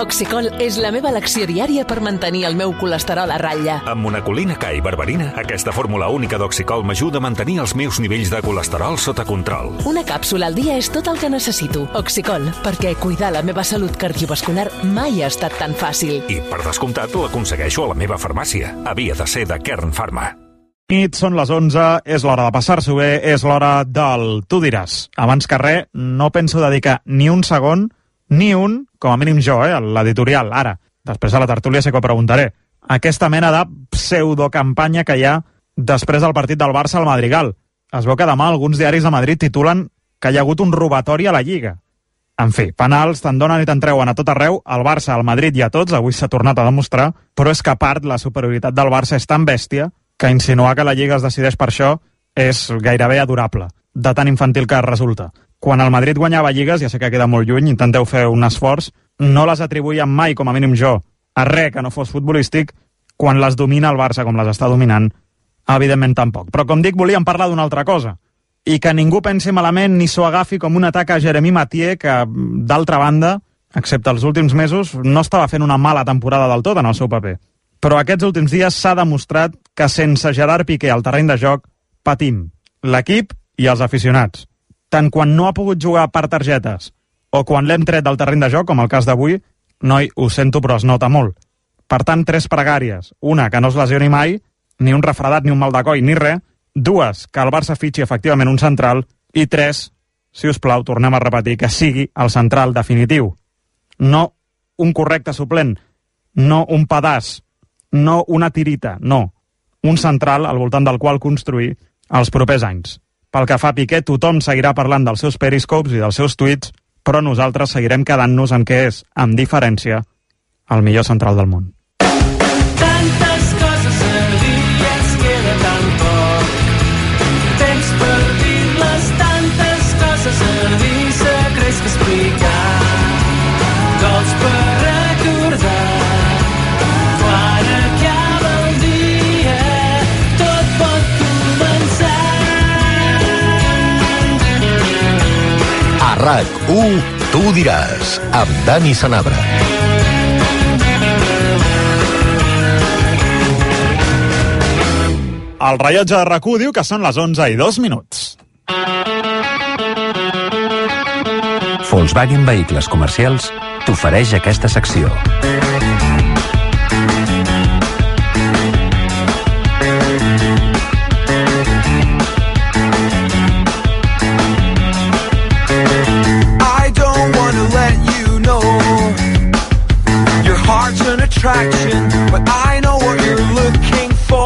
Oxicol és la meva elecció diària per mantenir el meu colesterol a ratlla. Amb monacolina K i berberina, aquesta fórmula única d'Oxicol m'ajuda a mantenir els meus nivells de colesterol sota control. Una càpsula al dia és tot el que necessito. Oxicol, perquè cuidar la meva salut cardiovascular mai ha estat tan fàcil. I, per descomptat, l'aconsegueixo a la meva farmàcia. Havia de ser de Kern Pharma. Nit, són les 11, és l'hora de passar-s'ho bé, és l'hora del Tu diràs. Abans que res, no penso dedicar ni un segon, ni un, com a mínim jo, l'editorial, ara. Després a la tertúlia sé que ho preguntaré. Aquesta mena de pseudocampanya que hi ha després del partit del Barça al Madrigal. Es veu que demà alguns diaris de Madrid titulen que hi ha hagut un robatori a la Lliga. En fi, penals te'n donen i te'n treuen a tot arreu, al Barça, al Madrid i a tots, avui s'ha tornat a demostrar, però és que a part la superioritat del Barça és tan bèstia que insinuar que la Lliga es decideix per això és gairebé adorable, de tan infantil que resulta. Quan el Madrid guanyava lligues, ja sé que queda molt lluny, intenteu fer un esforç, no les atribuïen mai, com a mínim jo, a res que no fos futbolístic. Quan les domina el Barça com les està dominant, evidentment tampoc. Però com dic, volíem parlar d'una altra cosa. I que ningú pensi malament ni s'ho agafi com un atac a Jeremy Mathieu, que, d'altra banda, excepte els últims mesos, no estava fent una mala temporada del tot en el seu paper. Però aquests últims dies s'ha demostrat que sense Gerard Piqué al terreny de joc patim, l'equip i els aficionats. Tant quan no ha pogut jugar per targetes o quan l'hem tret del terreny de joc, com el cas d'avui, noi, ho sento, però es nota molt. Per tant, 3 pregàries. Una, que no es lesioni mai, ni un refredat, ni un mal de coll, ni res. 2, que el Barça fitxi efectivament un central. I 3, si us plau, tornem a repetir, que sigui el central definitiu. No un correcte suplent, no un pedaç, no una tirita, no. Un central al voltant del qual construir els propers anys. Pel que fa a Piqué, tothom seguirà parlant dels seus periscopes i dels seus tuits, però nosaltres seguirem quedant-nos amb què és, amb diferència, el millor central del món. Tantes coses a dir, ens queda tan poc. Temps per dir-les, tantes coses a dir, secrets que explicar. Gols per recordar. Quan acaba el dia, tot pot començar. A RAC1, Tu diràs, amb Dani Sanabra. El rellotge de RAC1 diu que són les 11:02. Volkswagen Vehicles Comercials t'ofereix aquesta secció. Attraction, but I know what you're looking for.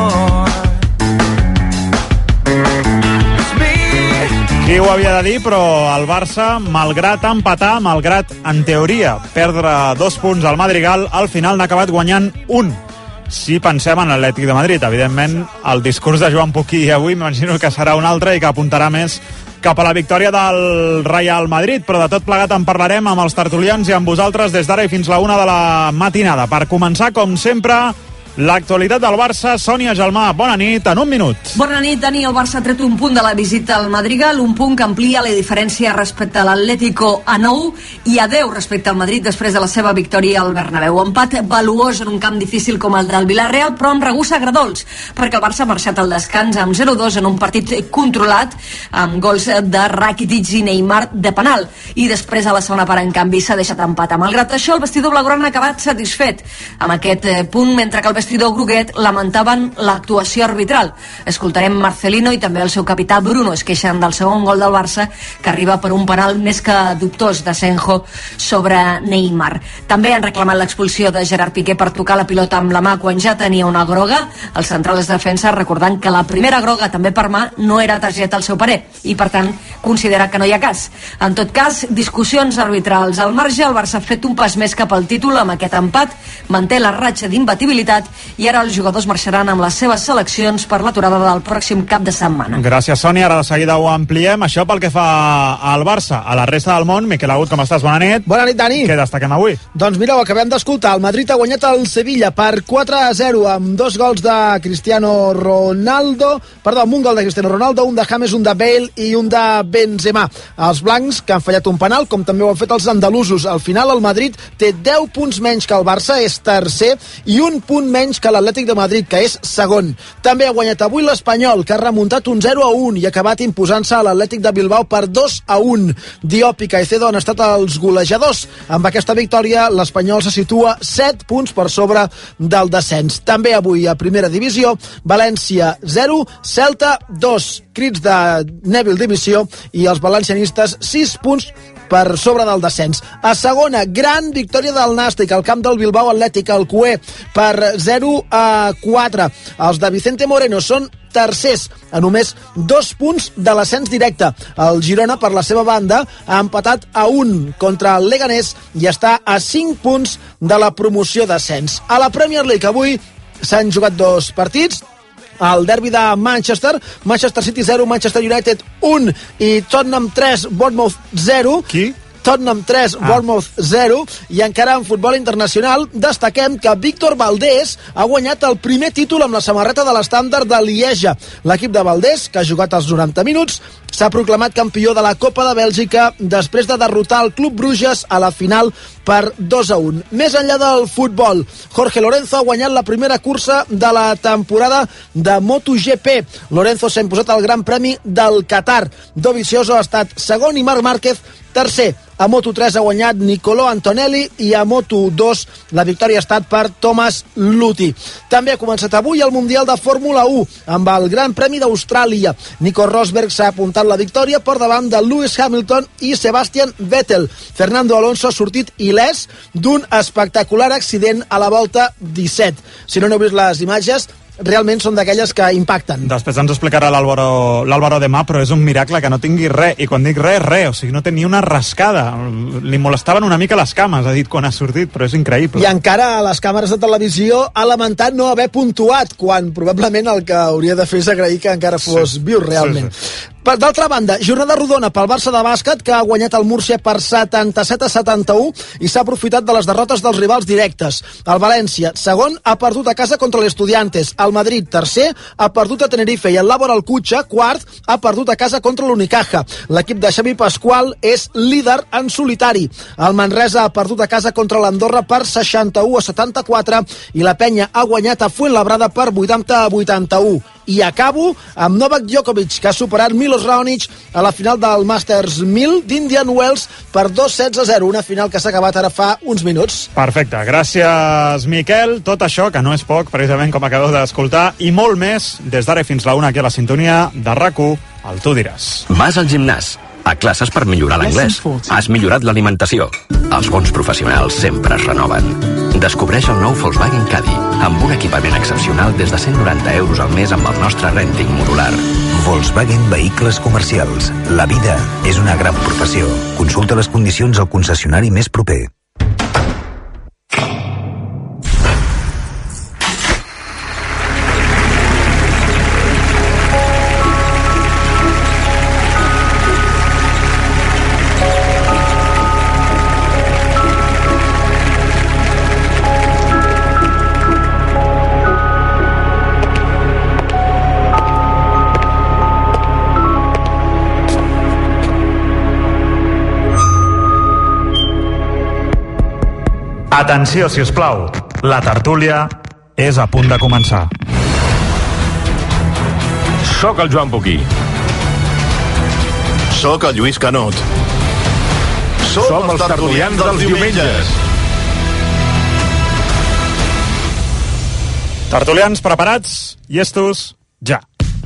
It's me. Qui ho havia de dir, però el Barça, malgrat empatar, malgrat, en teoria, perdre 2 punts al Madrigal, al final n'ha acabat guanyant 1. Si pensem en l'Atlètic de Madrid, evidentment, el discurs de Joan Puquí avui m'imagino que serà un altre i que apuntarà més cap a la victòria del Real Madrid, però de tot plegat en parlarem amb els tertulians i amb vosaltres des d'ara i fins la 1 de la matinada. Per començar, com sempre, l'actualitat del Barça. Sònia Gelmà, bona nit, en un minut. Bona nit, Dani. El Barça ha tret un punt de la visita al Madrigal, un punt que amplia la diferència respecte a l'Atlético a 9 i a 10 respecte al Madrid després de la seva victòria al Bernabéu. Empat valuós en un camp difícil com el del Villarreal, però amb regust agradols, perquè el Barça ha marxat al descans amb 0-2 en un partit controlat, amb gols de Rakitic i Neymar de penal. I després, a la segona part, en canvi, s'ha deixat empatar. Malgrat això, el vestidor blaugrana ha acabat satisfet amb aquest punt, mentre que el vestidor groguet lamentaven l'actuació arbitral. Escoltarem Marcelino i també el seu capità Bruno. Es queixen del segon gol del Barça, que arriba per un penal més que dubtós de Senjo sobre Neymar. També han reclamat l'expulsió de Gerard Piqué per tocar la pilota amb la mà quan ja tenia una groga. El central de defensa recordant que la primera groga també per mà no era targeta al seu parer i per tant considera que no hi ha cas. En tot cas, discussions arbitrals al marge. El Barça ha fet un pas més cap al títol amb aquest empat, manté la ratxa d'imbatibilitat i ara els jugadors marxaran amb les seves seleccions per l'aturada del pròxim cap de setmana. Gràcies, Sònia. Ara de seguida ho ampliem. Això pel que fa al Barça. A la resta del món, Miquel Agut, com estàs? Bona nit. Bona nit, Dani. Què destaquem avui? Doncs mireu, acabem d'escoltar. El Madrid ha guanyat el Sevilla per 4-0 amb 2 gols de Cristiano Ronaldo. Perdó, amb un gol de Cristiano Ronaldo, un de James, un de Bale i un de Benzema. Els blancs, que han fallat un penal, com també ho han fet els andalusos. Al final, el Madrid té 10 punts menys que el Barça, és tercer, i un punt menys que l'Atlètic de Madrid, que és segon. També ha guanyat avui l'Espanyol, que ha remuntat un 0-1 i ha acabat imposant-se a l'Atlètic de Bilbao per 2-1. Diop i Caicedo han estat els golejadors. Amb aquesta victòria, l'Espanyol se situa 7 punts per sobre del descens. També avui a primera divisió, València 0, Celta 2. Crits de Neville dimissió i els valencianistes 6 punts per sobre del descens. A segona, gran victòria del Nàstic al camp del Bilbao Atlètic, al Cué, per 0-4. Els de Vicente Moreno són tercers, a només 2 punts de l'ascens directe. El Girona, per la seva banda, ha empatat a 1 contra el Leganés i està a 5 punts de la promoció d'ascens. A la Premier League avui s'han jugat 2 partits. El derbi de Manchester City 0, Manchester United 1 i Tottenham 3, Bournemouth 0. Qui? Tottenham 3, Bournemouth 0. I encara en futbol internacional destaquem que Víctor Valdés ha guanyat el primer títol amb la samarreta de l'Stàndard de Lieja. L'equip de Valdés, que ha jugat els 90 minuts, s'ha proclamat campió de la Copa de Bèlgica després de derrotar el Club Bruges a la final per 2-1. Més enllà del futbol, Jorge Lorenzo ha guanyat la primera cursa de la temporada de MotoGP. Lorenzo s'ha imposat el Gran Premi del Qatar. Dovizioso ha estat segon i Marc Márquez tercer. A Moto3 ha guanyat Nicolò Antonelli i a Moto2 la victòria ha estat per Thomas Luthi. També ha començat avui el Mundial de Fórmula 1 amb el Gran Premi d'Austràlia. Nico Rosberg s'ha apuntat la victòria per davant de Lewis Hamilton i Sebastian Vettel. Fernando Alonso ha sortit il·lès d'un espectacular accident a la volta 17. Si no heu vist les imatges, realment són d'aquelles que impacten. Després ens explicarà l'Álvaro Demà, però és un miracle que no tingui res, i quan dic res, o sigui, no té ni una rascada. Li molestaven una mica les cames, ha dit quan ha sortit, però és increïble. I encara a les càmeres de televisió ha lamentat no haver puntuat, quan probablement el que hauria de fer és agrair que encara fos viu realment. Sí. D'altra banda, jornada rodona pel Barça de bàsquet, que ha guanyat el Múrcia per 77-71 i s'ha aprofitat de les derrotes dels rivals directes. El València, segon, ha perdut a casa contra l'Estudiantes. El Madrid, tercer, ha perdut a Tenerife i el Labor Alcutxa, quart, ha perdut a casa contra l'Unicaja. L'equip de Xavi Pasqual és líder en solitari. El Manresa ha perdut a casa contra l'Andorra per 61-74 i la Penya ha guanyat a Fuenlabrada per 80-81. I acabo amb Novak Djokovic, que ha superat Milos Raonic a la final del Masters 1000 d'Indian Wells per 2-16-0, una final que s'ha acabat ara fa uns minuts. Perfecte, gràcies, Miquel. Tot això, que no és poc, precisament com acabeu d'escoltar, i molt més, des d'ara fins la 1 aquí a la sintonia de RAC1, el Tu diràs. Vas al gimnàs, a classes per millorar l'anglès. Has millorat l'alimentació. Els bons professionals sempre es renoven. Descobreix el nou Volkswagen Caddy, amb un equipament excepcional des de 190 euros al mes amb el nostre renting modular. Volkswagen Vehicles Comercials. La vida és una gran professió. Consulta les condicions al concessionari més proper. Atenció, si us plau. La tertúlia és a punt de començar. Soc el Joan Poquí. Soc el Lluís Canut. Som els tertulians dels diumenges. Tertulians preparats? Llestos? Ja.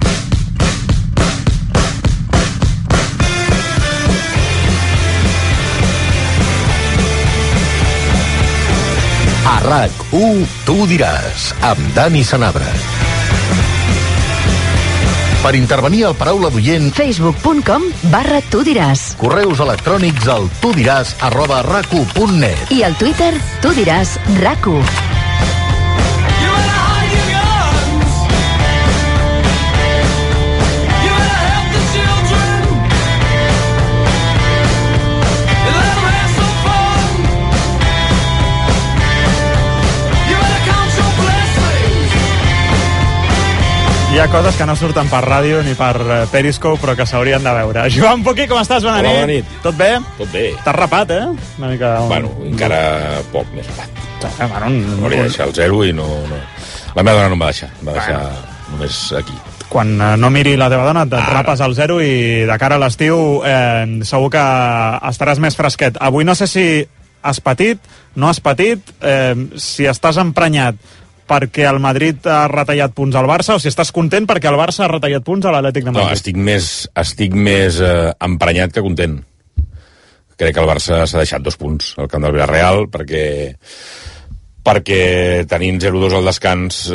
A RAC1, Tu diràs, amb Dani Sanabra. Per intervenir al Paraula d'Oient, facebook.com/Tu diràs. Correus electrònics al tudiràs@rac1.net. I al Twitter, Tu diràs RAC1. Hi ha coses que no surten per ràdio ni per Periscope, però que s'haurien de veure. Joan Poquí, com estàs? Bona nit. Bona nit. Tot bé? Tot bé. T'has rapat, Una mica... Bueno, encara poc més rapat. Bueno, M'hauria de deixar el 0 i no... La meva dona no em va deixar. Em va deixar només aquí. Quan no miri la teva dona, et rapes al 0 i de cara a l'estiu segur que estaràs més fresquet. Avui no sé si has patit, no has patit, si estàs emprenyat perquè el Madrid ha retallat punts al Barça o si estàs content perquè el Barça ha retallat punts a l'Atlètic de Madrid. No, estic més emprenyat que content. Crec que el Barça s'ha deixat 2 punts al camp del Villarreal perquè tenint 0-2 al descans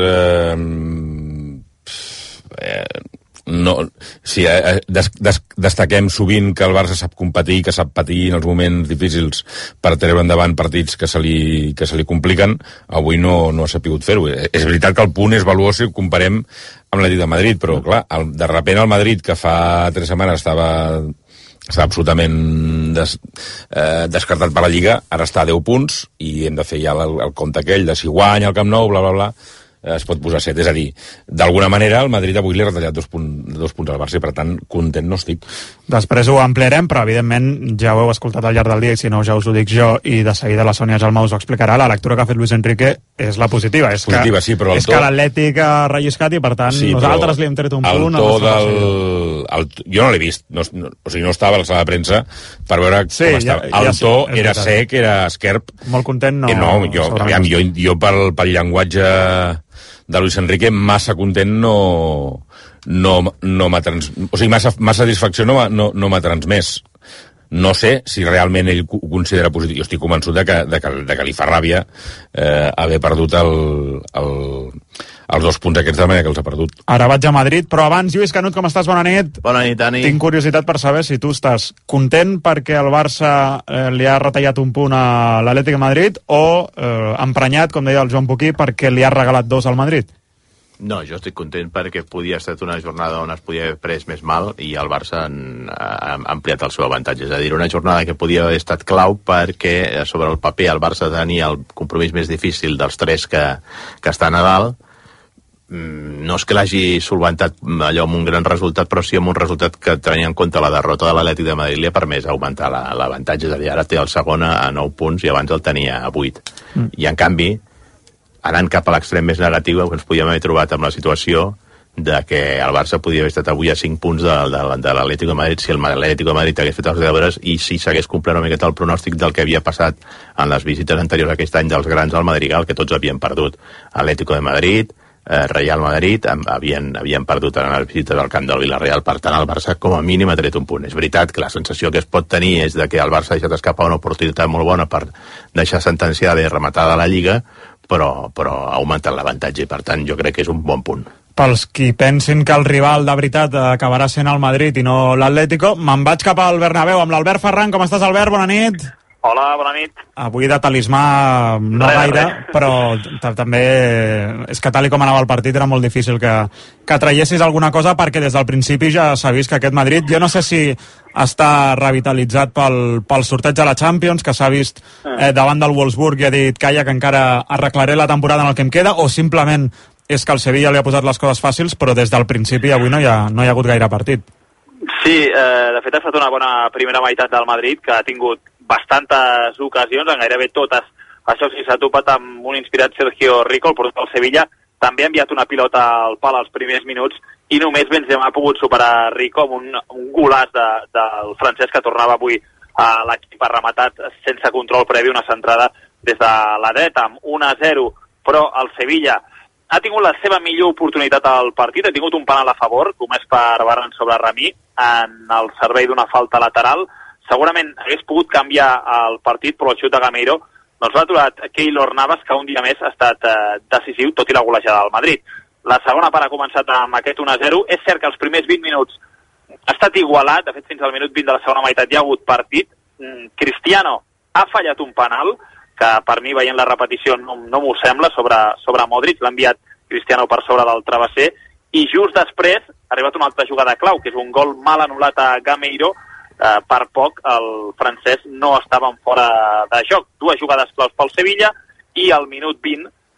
destaquem sovint que el Barça sap competir, que sap patir en els moments difícils per treure endavant partits que se li compliquen. Avui no ha sapigut fer-ho. És veritat que el punt és valuós si ho comparem amb l'Atlètic de Madrid, però clar, de repent el Madrid, que fa 3 setmanes estava absolutament descartat per la Lliga, ara està a 10 punts i hem de fer ja el compte aquell de si guanya el Camp Nou, bla bla bla, es pot posar 7, és a dir, d'alguna manera el Madrid avui li ha retallat 2 punts al Barça i per tant content no estic. Després ho ampliarem, però evidentment ja ho heu escoltat al llarg del dia i si no ja us ho dic jo i de seguida la Sònia Jalmà us ho explicarà. La lectura que ha fet Luis Enrique és la positiva, és que l'Atlètic ha relliscat i per tant sí, nosaltres li hem tret un punt. Jo no l'he vist, o sigui, no estava a la sala de premsa per veure com estava. El to era sec, era esquerp. Molt content no. Jo pel llenguatge de Luis Enrique massa content no m'ha transmès, o sigui, massa satisfacció no m'ha transmès. No sé si realment ell ho considera positiu. Jo estic convençut de que li fa ràbia haver perdut els 2 punts aquests de manera que els ha perdut. Ara vaig a Madrid, però abans, Lluís Canut, com estàs? Bona nit. Bona nit, Dani. Tinc curiositat per saber si tu estàs content perquè el Barça li ha retallat un punt a l'Atlètic de Madrid o emprenyat, com deia el Joan Poquí, perquè li ha regalat 2 al Madrid. No, jo estic content perquè podia estar una jornada on es podia haver pres més mal i el Barça ha ampliat el seu avantatge. És a dir, una jornada que podia haver estat clau perquè sobre el paper el Barça tenia el compromís més difícil dels 3 que estan a dalt. No és que l'hagi solventat allò amb un gran resultat, però sí amb un resultat que tenia en compte la derrota de l'Atlètic de Madrid li ha permès augmentar l'avantatge. És a dir, ara té el segon a 9 punts i abans el tenia a 8. I en canvi, anant cap a l'extrem més negatiu, ens podíem haver trobat amb la situació de que el Barça podia haver estat avui a 5 punts de l'Atlético de Madrid si l'Atlético de Madrid hagués fet els deures i si s'hagués complert una miqueta el pronòstic del que havia passat en les visites anteriors aquest any dels grans al Madrigal, que tots havien perdut. Atlético de Madrid, Real Madrid havien perdut en les visites al camp del Villarreal. Per tant, el Barça com a mínim ha tret un punt. És veritat que la sensació que es pot tenir és de que el Barça ha deixat escapar una oportunitat molt bona per deixar sentenciada i rematada la Lliga, però ha augmentat l'avantatge i per tant jo crec que és un bon punt. Pels qui pensin que el rival de veritat acabarà sent el Madrid i no l'Atlético, me'n vaig cap al Bernabéu amb l'Albert Ferran. Com estàs, Albert? Bona nit. Hola, bona nit. Avui de talismà no gaire, però també és que tal com anava el partit era molt difícil que traiessis alguna cosa perquè des del principi ja s'ha vist que aquest Madrid, jo no sé si està revitalitzat pel sorteig de la Champions, que s'ha vist davant del Wolfsburg i ha dit calla que encara arreglaré la temporada en el que em queda, o simplement és que el Sevilla li ha posat les coses fàcils, però des del principi avui no hi ha hagut gaire partit. Sí, de fet ha estat una bona primera meitat del Madrid, que ha tingut bastantes ocasions, en gairebé totes. Això sí, s'ha topat amb un inspirat Sergio Rico, el porter del Sevilla, també ha enviat una pilota al pal als primers minuts i només Benzema ha pogut superar Rico amb un golaç del francès que tornava avui a l'equip, ha rematat sense control previ una centrada des de la dreta amb 1-0, però el Sevilla ha tingut la seva millor oportunitat al partit, ha tingut un penal a favor, comès per Varane sobre Rami en el servei d'una falta lateral. Segurament hagués pogut canviar el partit, però el xut de Gameiro doncs l'ha aturat Keylor Navas, que un dia més ha estat decisiu, tot i la golejada del Madrid. La segona part ha començat amb aquest 1-0. És cert que els primers 20 minuts ha estat igualat, de fet fins al minut 20 de la segona meitat hi ha hagut partit. Cristiano ha fallat un penal, que per mi, veient la repetició, no m'ho sembla, sobre Modric, l'ha enviat Cristiano per sobre del travesser, i just després ha arribat una altra jugada clau, que és un gol mal anul·lat a Gameiro. Per poc el francès no estava en fora de joc. 2 jugades claus pel Sevilla i al minut 20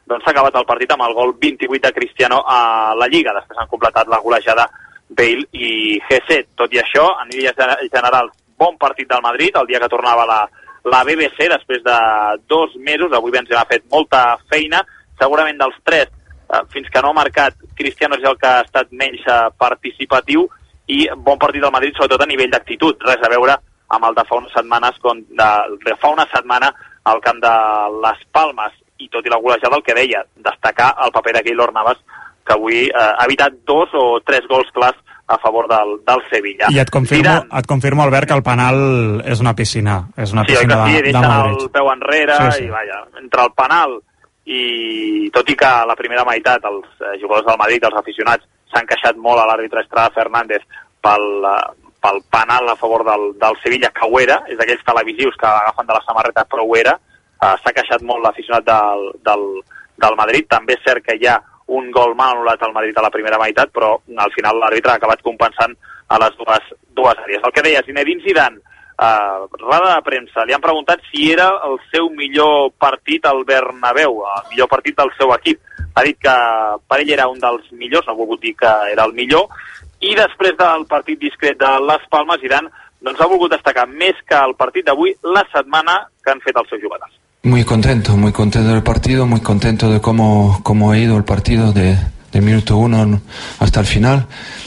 doncs s'ha acabat el partit amb el gol 28 de Cristiano a la Lliga. Després han completat la golejada Bale i Hesse. Tot i això, a nivell general, bon partit del Madrid, el dia que tornava la BBC, després de 2 mesos. Avui Benzema ha fet molta feina, segurament dels 3, fins que no ha marcat, Cristiano és el que ha estat menys participatiu, i bon partit del Madrid, sobretot a nivell d'actitud, res a veure amb el de fa unes setmanes, fa una setmana al camp de les Palmes, i tot i la golejada, el que deia, destacar el paper de Keylor Navas, que avui ha evitat 2 o 3 gols clars a favor del Sevilla. I et confirmo, Albert, que el penal és una piscina. És una piscina sí, de deixa Madrid. El peu enrere, sí. I vaja, entre el penal i tot i que a la primera meitat els jugadors del Madrid, els aficionats, s'han queixat molt a l'àrbitre Estrada Fernández pel penal a favor del Sevilla, que ho era, és d'aquells televisius que agafen de la samarreta, però ho era. S'ha queixat molt l'aficionat del Madrid. També és cert que hi ha un gol mal anul·lat al Madrid a la primera meitat, però al final l'àrbitre ha acabat compensant a les dues àrees. El que deia Zinedine Zidane, roda de premsa, li han preguntat si era el seu millor partit al Bernabéu, el millor partit del seu equip. Ha dit que per ell era un dels millors, no ha volgut dir que era el millor, i després del partit discret de les Palmes, Zidane ha volgut destacar més que el partit d'avui la setmana que han fet els seus jugadors. Muy contento del partido, muy contento de cómo ha ido el partido del minuto 1 hasta el final.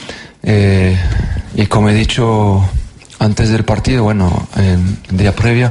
Y como he dicho antes del partido, el día previo,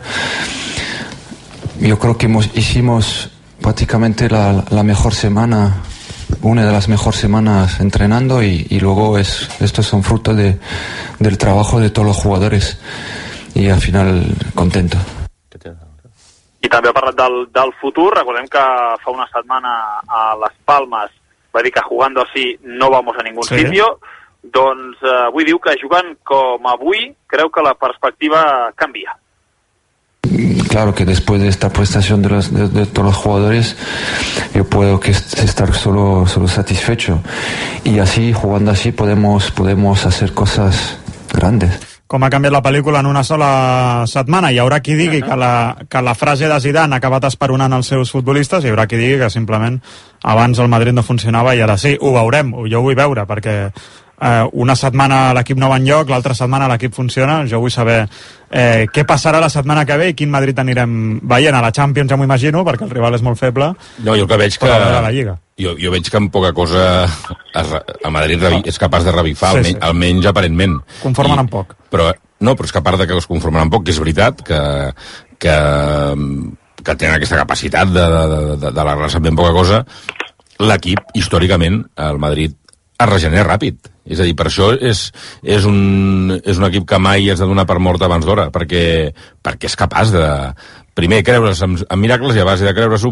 yo creo que hicimos prácticamente la mejor semana, una de las mejores semanas entrenando, y luego estos son frutos del trabajo de todos los jugadores, y al final contento. I també ha parlat del futur. Recordem que fa una setmana a Les Palmes va dir que jugando así no vamos a ningún sitio. Doncs avui diu que jugant com avui creu que la perspectiva canvia. Claro que después de esta prestación de todos los jugadores, yo puedo estar solo satisfecho, y así, jugando así, podemos hacer cosas grandes. Com ha canviat la pel·lícula en una sola setmana. Hi haurà qui digui que la frase de Zidane ha acabat esperonant els seus futbolistes, i hi haurà qui digui que simplement abans el Madrid no funcionava i ara sí. Ho veurem, jo ho vull veure, perquè una setmana l'equip no va enlloc, l'altra setmana l'equip funciona. Jo vull saber què passarà la setmana que ve i quin Madrid anirem veient. A la Champions ja m'ho imagino, perquè el rival és molt feble. No, jo que veig que... A la Lliga. Jo veig que amb poca cosa a Madrid és capaç de revifar, almenys aparentment. Conformen amb poc. Però és que a part de que es conformen amb poc, que és veritat que tenen aquesta capacitat d'alargar-se amb ben poca cosa, l'equip, històricament, el Madrid es regenera ràpid. És a dir, per això és un equip que mai has de donar per mort abans d'hora, perquè és capaç de... Primer, creure's en miracles, i a base de creure-s'ho,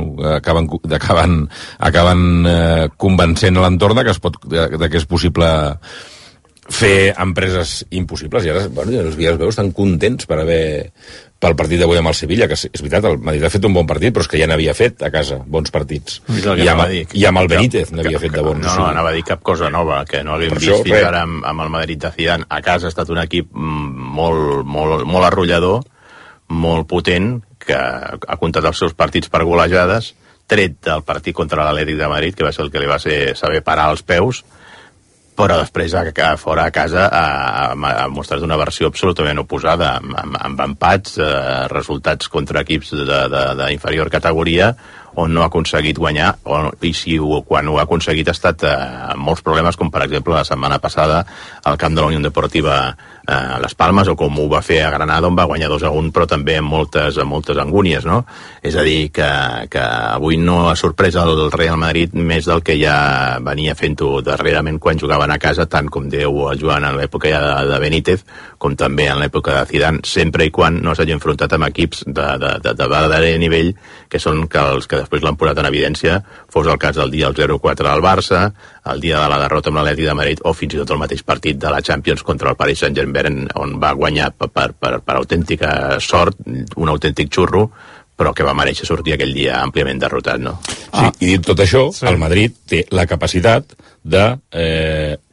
acaben convencent l'entorn que és possible fer empreses impossibles. I ara, els veus tan contents pel partit d'avui amb el Sevilla, que és veritat, el Madrid ha fet un bon partit, però és que ja n'havia fet a casa bons partits. I amb el Benítez n'havia fet de bons. No, anava a dir cap cosa nova, que no haguem vist fins ara amb el Madrid de Zidane. A casa ha estat un equip molt arrollador, molt potent, que ha comptat els seus partits per golejades, tret del partit contra l'Atlètic de Madrid, que va ser el que li va saber parar els peus, però després fora a casa ha mostrat una versió absolutament oposada, amb empats, resultats contra equips d'inferior categoria, on no ha aconseguit guanyar, i quan ho ha aconseguit ha estat molts problemes, com per exemple la setmana passada al camp de la Unió Deportiva a Les Palmes, o com ho va fer a Granada, on va guanyar 2-1, però també amb moltes angúnies, no? És a dir, que avui no ha sorprès el Real Madrid més del que ja venia fent-ho darrerament quan jugaven a casa, tant com diu el Joan en l'època de Benítez, com també en l'època de Zidane, sempre i quan no s'hagi enfrontat amb equips de darrer nivell, que són els que després l'han posat en evidència, fos el cas del dia del 0-4 al Barça, el dia de la derrota amb l'Atlètic de Madrid, o fins i tot el mateix partit de la Champions contra el Paris Saint-Germain, on va guanyar per autèntica sort, un autèntic xurro, però que va mereixer sortir aquell dia àmpliament derrotat, no? Sí, i dit tot això, el Madrid té la capacitat de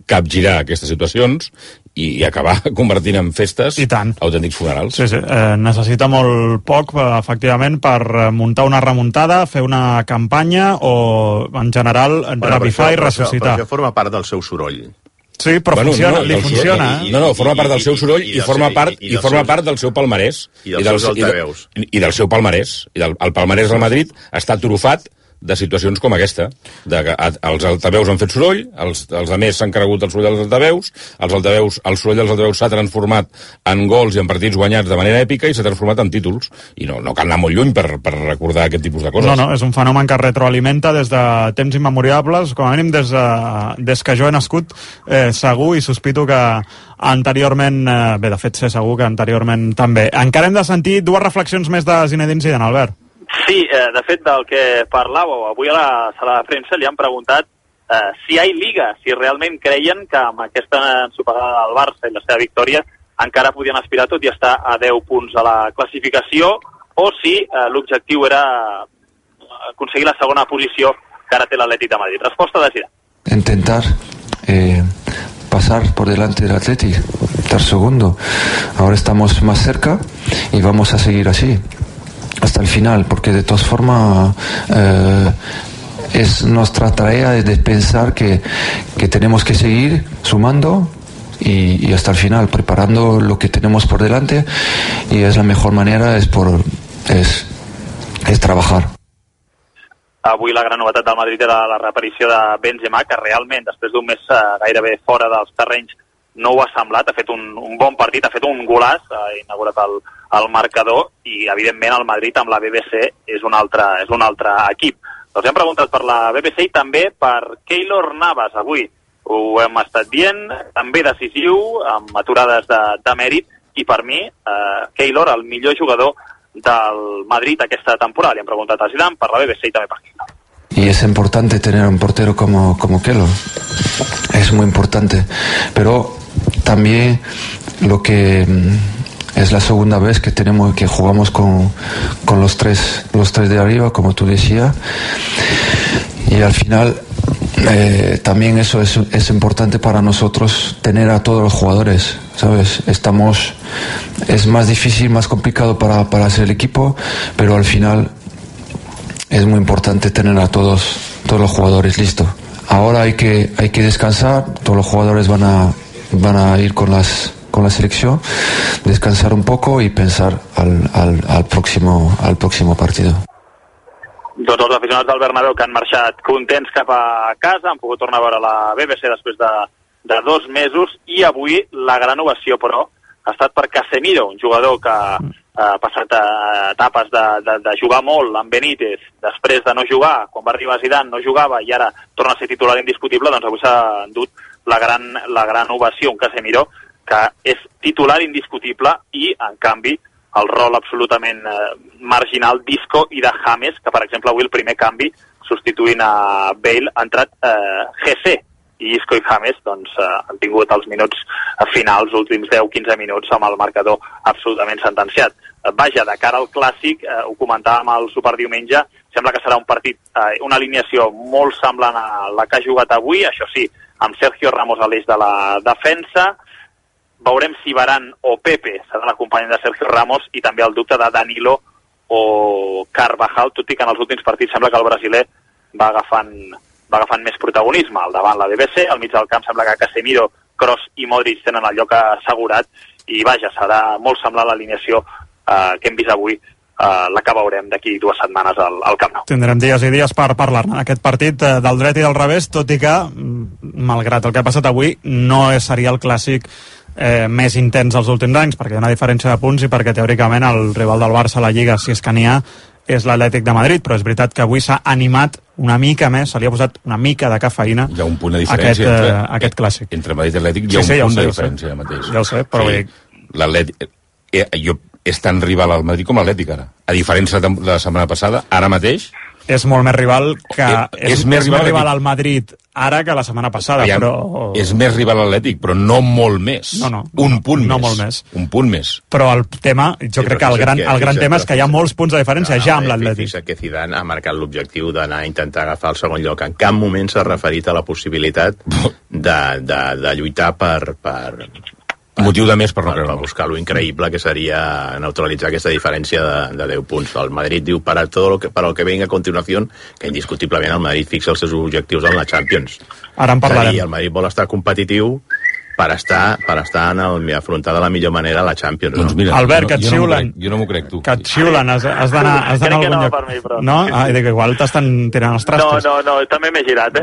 capgirar aquestes situacions i acabar convertint en festes autèntics funerals. Sí, necessita molt poc, efectivament, per muntar una remuntada, fer una campanya o, en general, revifar i ressuscitar. Però això forma part del seu soroll. Sí, però funciona, li funciona. Forma part del seu soroll i forma part del seu palmarès. I dels seus altaveus. I del seu palmarès. El palmarès del Madrid està trufat de situacions com aquesta. Els altaveus han fet soroll, els altres s'han cregut el soroll dels altaveus, el soroll dels altaveus s'ha transformat en gols i en partits guanyats de manera èpica i s'ha transformat en títols. I no cal anar molt lluny per recordar aquest tipus de coses. No, és un fenomen que retroalimenta des de temps immemoriables, com a mínim des que jo he nascut, segur, i sospito que anteriorment, de fet sé segur que anteriorment també. Encara hem de sentir dues reflexions més de Zinedine Zidane, Albert. Sí, de fet, del que parlàveu, avui a la sala de premsa li han preguntat si hi ha Liga, si realment creien que amb aquesta ensopegada del Barça i la seva victòria encara podien aspirar tot i estar a 10 punts a la classificació, o si l'objectiu era aconseguir la segona posició que ara té l'Atlètic de Madrid. Resposta de Zidane. Intentar pasar por delante del Atleti, estar segundo. Ahora estamos más cerca y vamos a seguir así hasta el final, porque de todas formas es nuestra tarea de pensar que tenemos que seguir sumando y hasta el final, preparando lo que tenemos por delante, y es la mejor manera es trabajar. Avui la gran novetat del Madrid era la reaparició de Benzema, que realment, després d'un mes gairebé fora dels terrenys, no ho ha semblat, ha fet un bon partit, ha fet un golaç, ha inaugurat el marcador, i evidentment el Madrid amb la BBC és un altre equip. Doncs hem preguntat per la BBC i també per Keylor Navas avui. Ho hem estat dient, també decisiu, amb aturades de mèrit, i per mi, Keylor, el millor jugador del Madrid aquesta temporada. Li hem preguntat a Zidane, per la BBC i també per Keylor. Y es importante tener un portero como Keylor, es muy importante, pero también lo que es la segunda vez que jugamos con los tres de arriba, como tú decías, y al final también eso es importante para nosotros, tener a todos los jugadores, ¿sabes? Es más difícil, más complicado para hacer el equipo, pero al final es muy importante tener a todos los jugadores listos. Ahora hay que descansar, todos los jugadores van a ir con la selección, descansar un poco y pensar al próximo partido. Tots els aficionats del Bernabéu que han marxat contents cap a casa, han pogut tornar a veure la BBC després de 2 mesos, i avui la gran ovació, però, ha estat per Casemiro, un jugador que ha passat etapes de jugar molt amb Benítez, després de no jugar, quan va arribar Zidane no jugava i ara torna a ser titular indiscutible. Doncs avui s'ha endut la gran ovació, un Casemiro que és titular indiscutible, i en canvi el rol absolutament marginal d'Isco i de James, que per exemple avui el primer canvi, substituint a Bale, ha entrat GC, i Isco i James doncs, han tingut els minuts finals, els últims 10-15 minuts, amb el marcador absolutament sentenciat. Vaja, de cara al Clàssic, ho comentàvem el superdiumenge, sembla que serà un partit, una alineació molt semblant a la que ha jugat avui, això sí, amb Sergio Ramos a l'eix de la defensa. Veurem si Varane o Pepe serà l'acompanyant de Sergio Ramos, i també el dubte de Danilo o Carvajal, tot i que en els últims partits sembla que el brasiler va agafant més protagonisme. Al davant la BBC, al mig del camp sembla que Casemiro, Kroos i Modric tenen el lloc assegurat, i vaja, serà molt semblant l'alineació que hem vist avui, la que veurem d'aquí 2 setmanes al Camp Nou. Tindrem dies i dies per parlar-ne d'aquest partit del dret i del revés, tot i que, malgrat el que ha passat avui, no seria el clàssic més intens dels últims anys, perquè hi ha una diferència de punts i perquè teòricament el rival del Barça a la Lliga, si és que n'hi ha, és l'Atlètic de Madrid, però és veritat que avui s'ha animat una mica més, se li ha posat una mica de cafeïna. Hi ha un punt de diferència aquest clàssic. Entre Madrid i Atlètic hi ha un punt de diferència mateix. Ja ho sé, però l'Atlètic és tan rival al Madrid com l'Atlètic ara. A diferència de la setmana passada, ara mateix és molt més rival que és més rival al Madrid ara que la setmana passada, Aviam, però... És més rival atlètic, però no molt més. Un punt més. Però el tema, jo crec que el gran tema és que hi ha molts punts de diferència ja amb l'Atlètic. Fixa que Zidane ha marcat l'objectiu d'anar a intentar agafar el segon lloc. En cap moment s'ha referit a la possibilitat de lluitar per motiu de més per no creure. Per buscar lo increïble que seria neutralitzar aquesta diferència de 10 punts. El Madrid diu para todo lo que venga a continuación, que indiscutiblement el Madrid fixa els seus objectius en la Champions. Ara en parlarem. El Madrid vol estar competitiu per estar afrontar de la millor manera la Champions. Doncs mira, Albert, que et xiulen. Jo no m'ho crec, tu. Que et xiulen, has d'anar a algun lloc. Per mi, però. No? Dic, igual t'estan tirant els trastos. No, també m'he girat,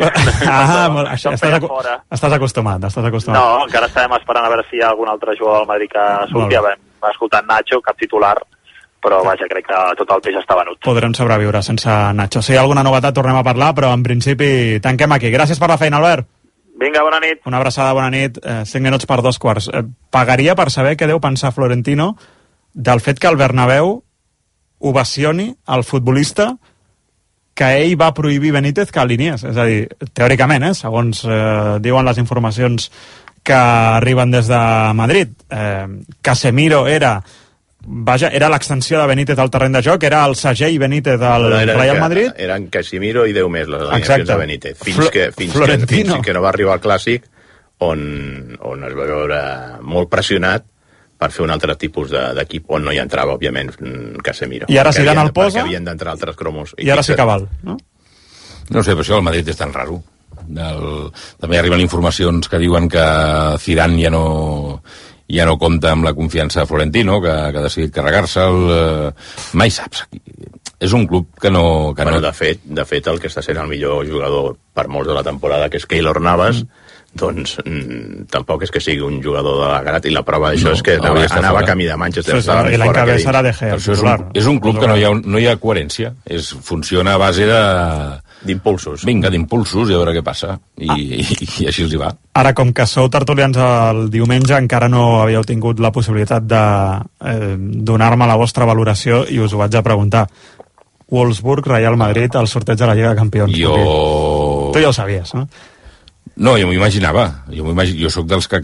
Estàs acostumat. No, encara estàvem esperant a veure si hi ha algun altre jugador del Madrid que surti. Va escoltant Nacho, cap titular, però vaja, crec que tot el peix està venut. Podrem sobreviure sense Nacho. Si hi ha alguna novetat tornem a parlar, però en principi tanquem aquí. Gràcies per la feina, Albert. Vinga, bona nit. Una abraçada, bona nit. 5 minuts per 2:15. Pagaria per saber què deu pensar Florentino del fet que el Bernabéu ovacioni el futbolista que ell va prohibir Benítez que alineés. És a dir, teòricament, segons diuen les informacions que arriben des de Madrid, Casemiro era l'extensió de Benítez al terreny de joc, era el segell Benítez del Real Madrid. Eren Casemiro i Déu més les alineacions de Benítez. Fins que no va arribar al Clàssic, on es va veure molt pressionat per fer un altre tipus d'equip on no hi entrava, òbviament, Casemiro. I ara Zidane el posa... Perquè havien d'entrar altres cromos. I ara sí que val, no? No sé, per això el Madrid és tan raro. També arriben informacions que diuen que Zidane ja no compta amb la confiança de Florentino, que ha decidit carregar-se'l. Mai saps. És un club que no... De fet, el que està sent el millor jugador per molts de la temporada, que és Keylor Navas, doncs tampoc és que sigui un jugador de la grat, i la prova d'això és que anava camí de Manchester. I l'any que ve serà De Gea. És un club que no hi ha coherència. Funciona a base d'impulsos. Vinga, d'impulsos, i a veure què passa. I així els hi va. Ara, com que sou tertulians el diumenge, encara no havíeu tingut la possibilitat de donar-me la vostra valoració, i us ho vaig a preguntar. Wolfsburg, Real Madrid, al sorteig de la Lliga de Campions. Tu ja ho sabies, no? No, jo m'ho imaginava. Jo sóc dels que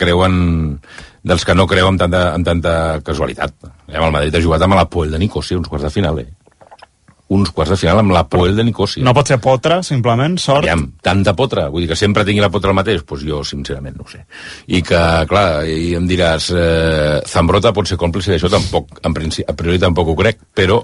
no creuen amb tanta casualitat. El Madrid ha jugat amb l'Apoel de Nicosia, uns quarts de final, amb l'Apoel de Nicosia. No pot ser potra, simplement, sort? Aviam, tanta potra, vull dir que sempre tingui la potra el mateix, doncs jo sincerament no ho sé. I que, clar, i em diràs, Zambrota pot ser còmplice d'això, tampoc, a priori tampoc ho crec, però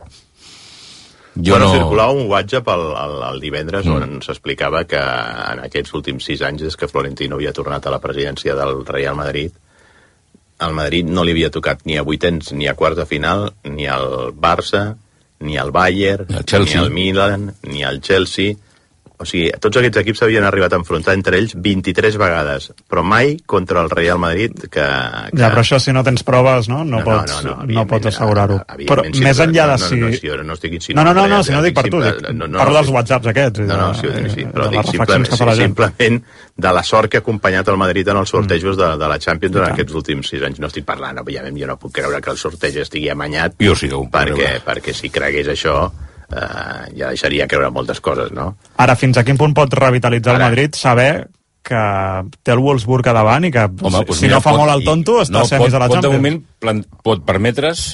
circulava un WhatsApp el divendres on s'explicava que en aquests últims 6 anys, des que Florentino havia tornat a la presidència del Real Madrid, el Madrid no li havia tocat ni a vuitens ni a quarts de final, ni al Barça, ni al Bayern, ni al Milan, ni al Chelsea. O sigui, tots aquests equips s'havien arribat a enfrontar entre ells 23 vegades, però mai contra el Real Madrid que... Ja, però això si no tens proves, no pots assegurar-ho. Però més enllà de si... No estic insinuant... No, si no dic per tu, parlo dels whatsapps aquests. Sí, però dic simplement de la sort que ha acompanyat el Madrid en els sortejos de la Champions durant aquests últims 6 anys. No estic parlant, òbviament, jo no puc creure que el sorteig estigui amanyat, perquè si cregués això... ja deixaria creure moltes coses, no? Ara, fins a quin punt pot revitalitzar el Madrid saber que té el Wolfsburg a davant i que si no fa molt el tonto està a semis de la Champions? De moment pot permetre's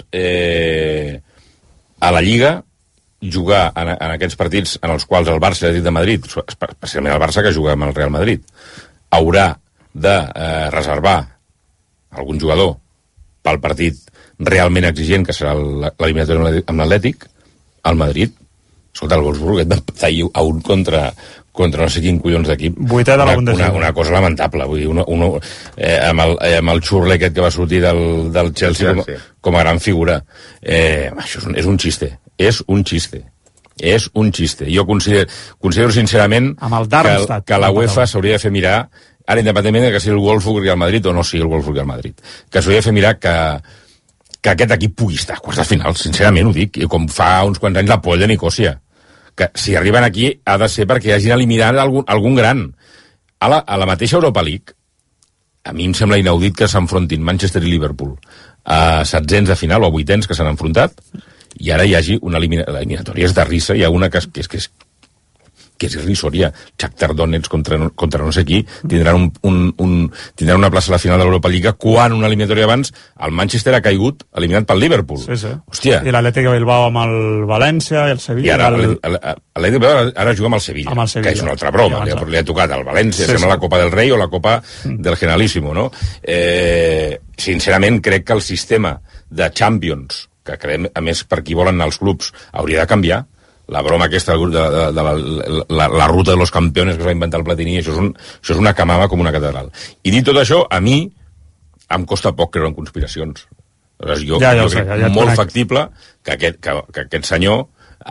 a la Lliga jugar en aquests partits en els quals el Barça i l'Atlètic de Madrid, especialment el Barça que juga amb el Real Madrid, haurà de reservar algun jugador pel partit realment exigent que serà l'eliminatori amb l'Atlètic. Al Madrid, escolta, el Wolfsburg et va empatar a un contra no sé quin collons d'equip. Una cosa lamentable. Vull dir, amb el xurle aquest que va sortir del Chelsea com a gran figura. Això és un xiste. És un xiste. Jo considero sincerament que la UEFA s'hauria de fer mirar, ara independentment de que sigui el Wolfsburg i el Madrid o no sigui el Wolfsburg i el Madrid, que s'hauria de fer mirar que aquest equip pugui estar a quarts de final, sincerament ho dic, com fa uns quants anys l'Apoel de Nicosia, que si arriben aquí ha de ser perquè hagin eliminat algun gran. A la mateixa Europa League, a mi em sembla inaudit que s'enfrontin Manchester i Liverpool a setzents de final o a vuitens que s'han enfrontat, i ara hi hagi una eliminatòria de risa, hi ha una que és que és irrisòria. Shakhtar Donetsk contra no sé qui tindran tindran una plaça a la final de l'Europa Lliga quan una eliminatòria abans el Manchester ha caigut eliminat pel Liverpool. Sí. Hòstia. I l'Atlètic de Bilbao amb el València i el Sevilla. I ara l'Atlètic de Bilbao ara juga amb el Sevilla, que és una altra broma. Li ha tocat al València, sembla la Copa del Rei o la Copa del Generalíssimo, no? Sincerament, crec que el sistema de Champions, que creiem, a més, per qui volen anar als clubs, hauria de canviar. La broma aquesta de la ruta de los campeones que es va inventar el Platini, això és una camama com una catedral. I dit tot això, a mi em costa poc creure en conspiracions. Jo crec molt factible que aquest senyor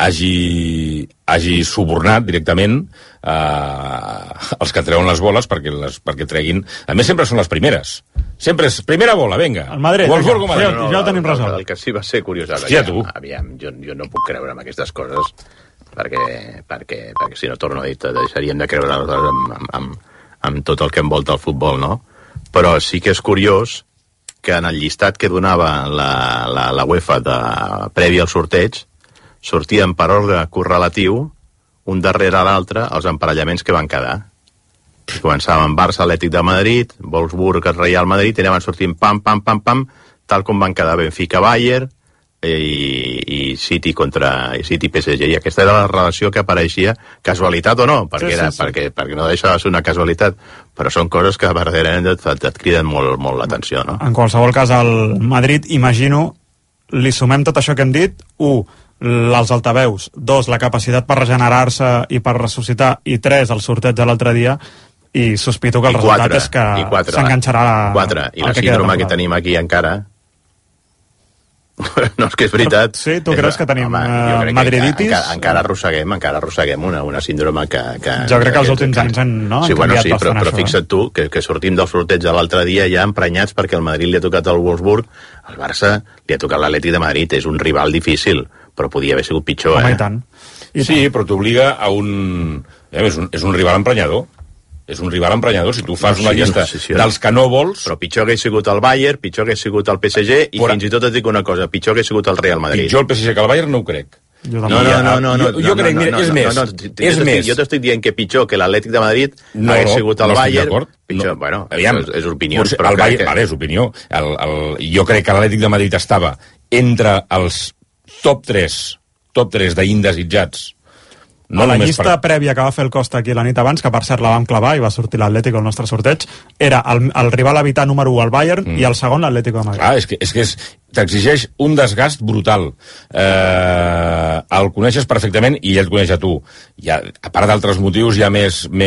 hagi subornat directament els que treuen les boles perquè treguin... A més, sempre són les primeres. Sempre és primera bola, vinga. El Madrid, ja ho tenim resolt. El que sí va ser curiós ara. Hòstia, tu. Aviam, jo no puc creure en aquestes coses perquè si no, torno a dir, deixaríem de creure amb tot el que envolta el futbol, no? Però sí que és curiós que en el llistat que donava la UEFA previ al sorteig sortien per ordre correlatiu un darrere l'altre els emparellaments que van quedar. Començaven Barça, Atlètic de Madrid, Wolfsburg, Real Madrid, i anaven sortint pam, tal com van quedar Benfica, Bayern i City PSG. I aquesta era la relació que apareixia, casualitat o no, perquè no deixava de ser una casualitat, però són coses que verdaderament et criden molt l'atenció, no? En qualsevol cas, al Madrid, imagino, li sumem tot això que hem dit, 1, els altaveus, 2, la capacitat per regenerar-se i per ressuscitar, i 3, el sorteig de l'altre dia, i sospito que el resultat és que s'enganxarà i la síndrome que tenim aquí encara. No, és que és veritat. Sí, tu creus que tenim madriditis? Encara arrosseguem una síndrome que... Jo crec que els últims anys han canviat bastant però fixa't tu, que sortim del sorteig de l'altre dia ja emprenyats perquè el Madrid li ha tocat el Wolfsburg, el Barça li ha tocat l'Atlètic de Madrid, és un rival difícil, però podia haver sigut pitjor, i tant. Sí, però t'obliga a un... És un rival emprenyador. És un rival emprenyador, si tu fas una llista dels que no vols... Però pitjor hagués sigut el Bayern, pitjor hagués sigut el PSG, i fins i tot et dic una cosa, pitjor hagués sigut el Real Madrid. Pitjor el PSG que el Bayern no ho crec. No. Jo crec, mira, és més. Jo t'estic dient que pitjor que l'Atlètic de Madrid hagués sigut el Bayern. Pitjor, bueno, és opinió. El Bayern, és opinió. Jo crec que l'Atlètic de Madrid estava entre els top 3 d'indesitjats. No, a la llista prèvia que va fer el Costa aquí la nit abans, que per cert la vam clavar i va sortir l'Atlético al nostre sorteig, era el rival a evitar número 1 el Bayern i el segon l'Atlético de Madrid. És que t'exigeix un desgast brutal. El coneixes perfectament i ell et coneix a tu. A part d'altres motius hi ha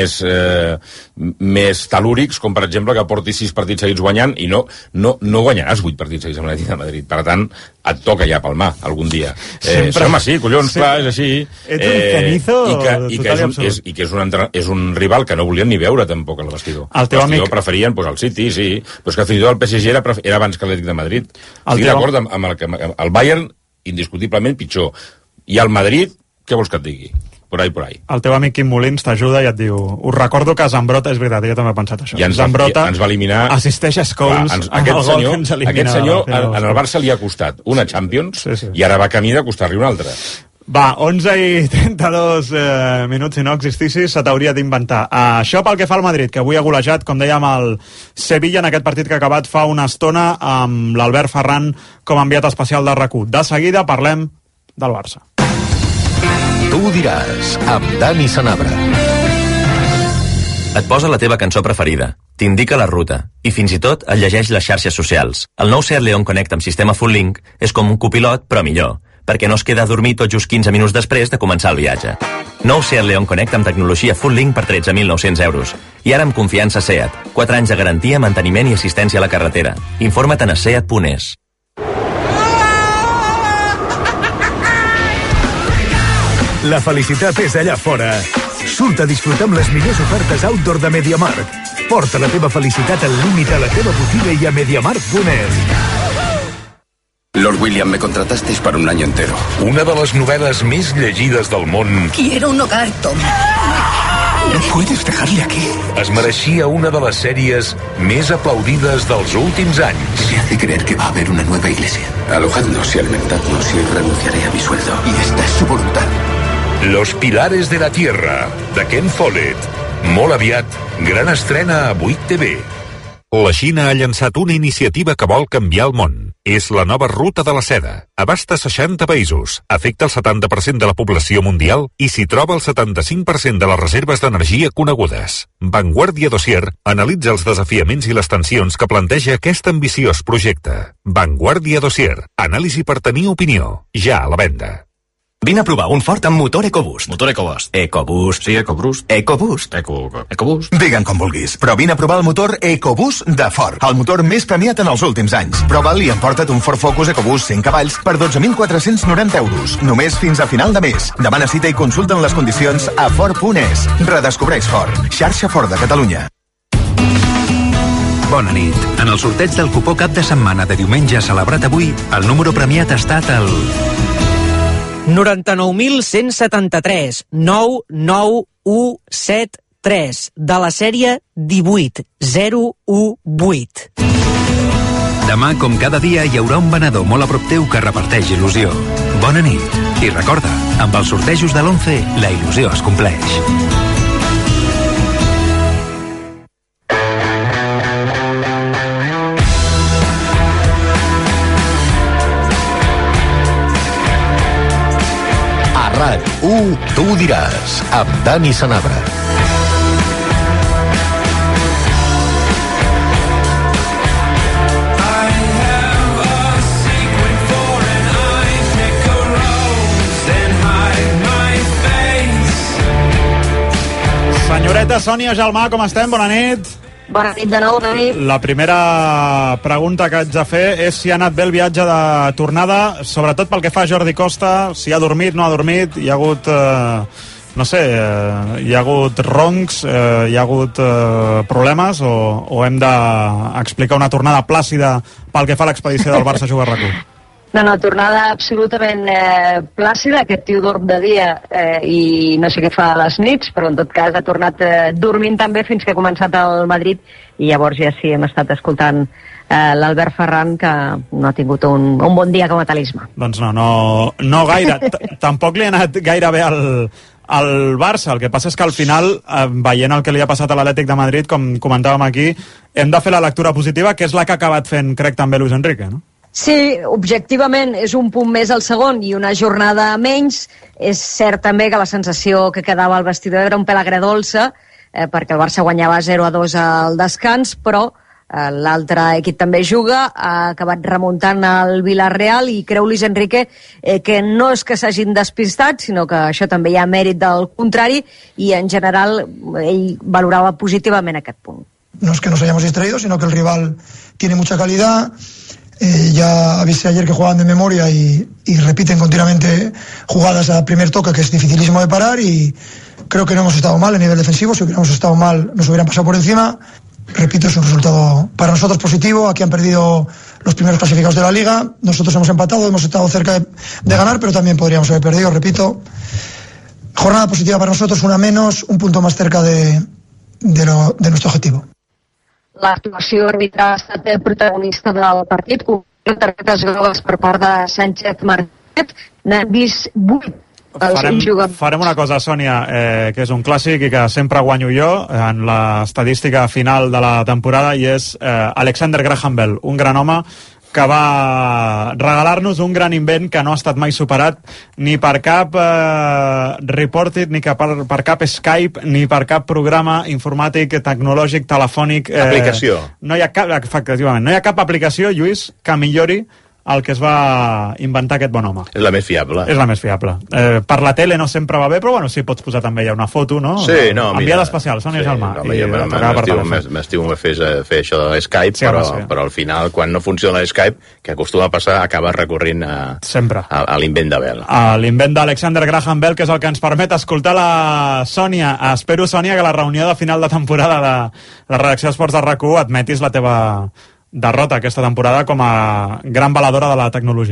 més telúrics, com per exemple que porti 6 partits seguits guanyant i no guanyaràs 8 partits seguits amb l'Atlético de Madrid. Per tant, et toca ja palmar algun dia. Home, sí, collons, clar, és així. Ets un cenizo i que és un rival que no volien ni veure tampoc al vestidor. El vestidor preferien el City, sí, però és que fins i tot el PSG era abans que l'Atlètic de Madrid. Estic d'acord amb el Bayern, indiscutiblement pitjor. I el Madrid, què vols que et digui? Por ahí. El teu amic Quim Molins t'ajuda i et diu, us recordo que Zambrota, és veritat, jo també he pensat això, Zambrota ens va eliminar, assisteix a Scholes amb el gol que ens elimina. Aquest senyor en el Barça li ha costat una Champions i ara va camí de costar-li una altra. Va, 11 i 32 minuts, si no existissis, se t'hauria d'inventar. Això pel que fa al Madrid, que avui ha golejat, com dèiem, el Sevilla en aquest partit que ha acabat fa una estona amb l'Albert Ferran com a enviat especial de RAC1. De seguida parlem del Barça. Tu diràs, amb Dani Sanabra. Et posa la teva cançó preferida, t'indica la ruta i fins i tot et llegeix les xarxes socials. El nou Seat León Connect amb sistema Full Link és com un copilot, però millor, perquè no es queda a dormir tot just 15 minuts després de començar el viatge. Nou Seat León Connect amb tecnologia Full Link per 13.900 euros. I ara amb confiança Seat. 4 anys de garantia, manteniment i assistència a la carretera. Informa't a seat.es. La felicitat és allà fora. Surt a disfrutar amb les millors ofertes outdoor de MediaMarkt. Porta la teva felicitat al límit a la teva botiga i a MediaMarkt.es. Lord William, me contratasteis para un año entero. Una de les novel·les més llegides del món. Quiero un hogar, Tom. No puedes dejarle aquí. Es mereixia una de les sèries més aplaudides dels últims anys. Se hace creer que va a haber una nueva iglesia. Alojadnos y alimentadnos y renunciaré a mi sueldo. Y esta es su voluntad. Los Pilares de la Tierra, de Ken Follett. Molt aviat, gran estrena a 8TV. La Xina ha llançat una iniciativa que vol canviar el món. És la nova ruta de la seda. Abasta 60 països, afecta el 70% de la població mundial i s'hi troba el 75% de les reserves d'energia conegudes. Vanguardia Dossier analitza els desafiaments i les tensions que planteja aquest ambiciós projecte. Vanguardia Dossier. Anàlisi per tenir opinió. Ja a la venda. Vine a provar un Ford amb motor EcoBoost. Motor EcoBoost. EcoBoost. Sí, EcoBoost. EcoBoost. EcoBoost. Digue'n com vulguis, però vine a provar el motor EcoBoost de Ford, el motor més premiat en els últims anys. Prova'l i emporta't un Ford Focus EcoBoost 100 cavalls per 12.490 euros, només fins a final de mes. Demana cita i consulta les condicions a Ford.es. Redescobreix Ford, xarxa Ford de Catalunya. Bona nit. En el sorteig del cupó cap de setmana de diumenge celebrat avui, el número premiat ha estat el 99.173 99173 de la sèrie 18018. Demà, com cada dia, hi haurà un venedor molt a prop teu que reparteix il·lusió. Bona nit. I recorda, amb els sortejos de l'11, la il·lusió es compleix. RAC1, tu ho diràs, amb Dani Sanabra. Senyoreta Sònia Gelmà, com estem? Bona nit. Bona nit de nou, Dani. La primera pregunta que haig de fer és si ha anat bé el viatge de tornada, sobretot pel que fa a Jordi Costa, si ha dormit, no ha dormit, hi ha hagut, no sé, hi ha hagut roncs, hi ha hagut problemes, o hem d'explicar una tornada plàcida pel que fa a l'expedició del Barça Juga RAC1? No, tornada absolutament plàcida. Aquest tio dorm de dia i no sé què fa a les nits, però en tot cas ha tornat dormint també fins que ha començat el Madrid, i llavors ja sí hem estat escoltant l'Albert Ferran, que no ha tingut un bon dia com a talismà. Doncs no gaire. Tampoc li ha anat gaire bé al Barça. El que passa és que al final, veient el que li ha passat a l'Atlètic de Madrid, com comentàvem aquí, hem de fer la lectura positiva, que és la que ha acabat fent, crec, també Luis Enrique, no? Sí, objectivament és un punt més al segon i una jornada menys. És cert també que la sensació que quedava al vestidor era un pèl agredolça, perquè el Barça guanyava 0-2 al descans, però l'altre equip també juga, ha acabat remuntant el Villarreal, i creu Luis Enrique que no és que s'hagin despistat, sinó que això també hi ha mèrit del contrari, i en general ell valorava positivament aquest punt. No es que nos hayamos distraído, sino que el rival tiene mucha calidad. Ya avisé ayer que jugaban de memoria y repiten continuamente jugadas a primer toque, que es dificilísimo de parar, y creo que no hemos estado mal a nivel defensivo. Si hubiéramos estado mal nos hubieran pasado por encima. Repito, es un resultado para nosotros positivo. Aquí han perdido los primeros clasificados de la Liga, nosotros hemos empatado, hemos estado cerca de ganar, pero también podríamos haber perdido. Repito, jornada positiva para nosotros, una menos, un punto más cerca de nuestro objetivo. L'actuació arbitral ha estat protagonista del partit, amb targetes grogues per part de Sánchez Martínez. N'han vist 8. Farem una cosa, Sònia, que és un clàssic i que sempre guanyo jo en l'estadística final de la temporada, i és Alexander Graham Bell, un gran home que va regalar-nos un gran invent que no ha estat mai superat ni per cap Reported, ni per cap Skype, ni per cap programa informàtic, tecnològic, telefònic. Aplicació. No hi ha cap, efectivament, no hi ha cap aplicació, Lluís, que millori el que es va inventar aquest bon home. És la més fiable. És la més fiable. Per la tele no sempre va bé, però bueno, sí, pots posar també ja una foto, no? Sí, no, mira. Enviada especial, Sònia Gelmà. M'estimo fer això de Skype, sí, però al final, quan no funciona Skype, que acostuma a passar, acabes recorrent a l'invent de Bell. A l'invent d'Alexander Graham Bell, que és el que ens permet escoltar la Sònia. Espero, Sònia, que la reunió de final de temporada de la redacció d'Esports de RAC1 admetis la teva derrota aquesta temporada com a gran valedora de la tecnologia.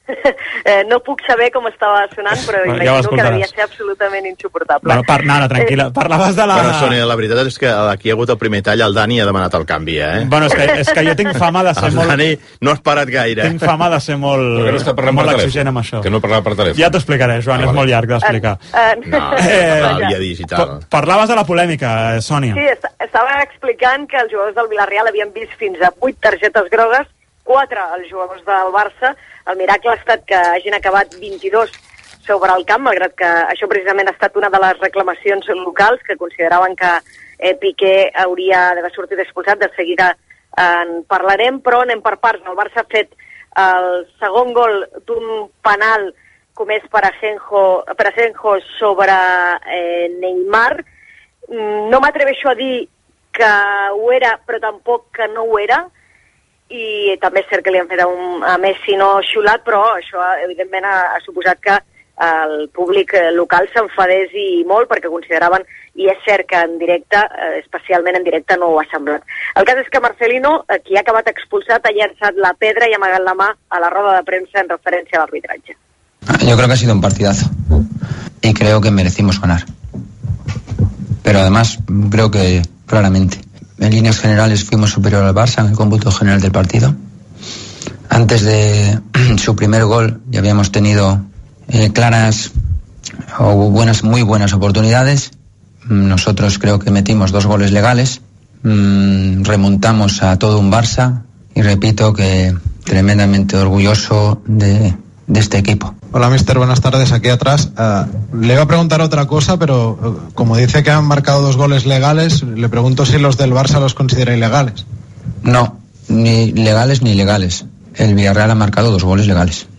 No puc saber com estava sonant, però imagino que devia ser absolutament insuportable. Bueno, nada, tranquil·la. Parlaves de la... Bueno, Sònia, la veritat és que aquí hi ha hagut el primer tall, el Dani ha demanat el canvi, Bueno, és que jo tinc fama de ser molt... El Dani no has parat gaire. Tinc fama de ser molt exigent amb això. Que no parla per telèfon. Ja t'ho explicaré, Joan, és molt llarg d'explicar. La via digital. Parlaves de la polèmica, Sònia. Sí, estava explicant que els jugadors del Villarreal havien vist fins a 8 targetes grogues, 4 els jugadors del Barça. El miracle ha estat que hagin acabat 22 sobre el camp, malgrat que això precisament ha estat una de les reclamacions locals, que consideraven que Piqué hauria d'haver sortit expulsat. De seguida en parlarem, però anem per parts. El Barça ha fet el segon gol d'un penal comès per Asenjo sobre Neymar. No m'atreveixo a dir que ho era, però tampoc que no ho era, i també és cert que li han fet a Messi no xulat, però això evidentment ha suposat que el públic local s'enfadés i molt, perquè consideraven, i és cert que en directe, especialment en directe, no ho ha semblat. El cas és que Marcelino, qui ha acabat expulsat, ha llançat la pedra i ha amagat la mà a la roda de premsa en referència a l'arbitratge. Yo creo que ha sido un partidazo y creo que merecimos ganar, pero además creo que claramente en líneas generales fuimos superior al Barça en el cómputo general del partido. Antes de su primer gol ya habíamos tenido claras o muy buenas oportunidades. Nosotros creo que metimos 2 goles legales, remontamos a todo un Barça y repito que tremendamente orgulloso de este equipo. Hola, mister, buenas tardes, aquí atrás. Le iba a preguntar otra cosa, pero como dice que han marcado 2 goles legales, le pregunto si los del Barça los considera ilegales. No, ni legales ni ilegales. El Villarreal ha marcado 2 goles legales.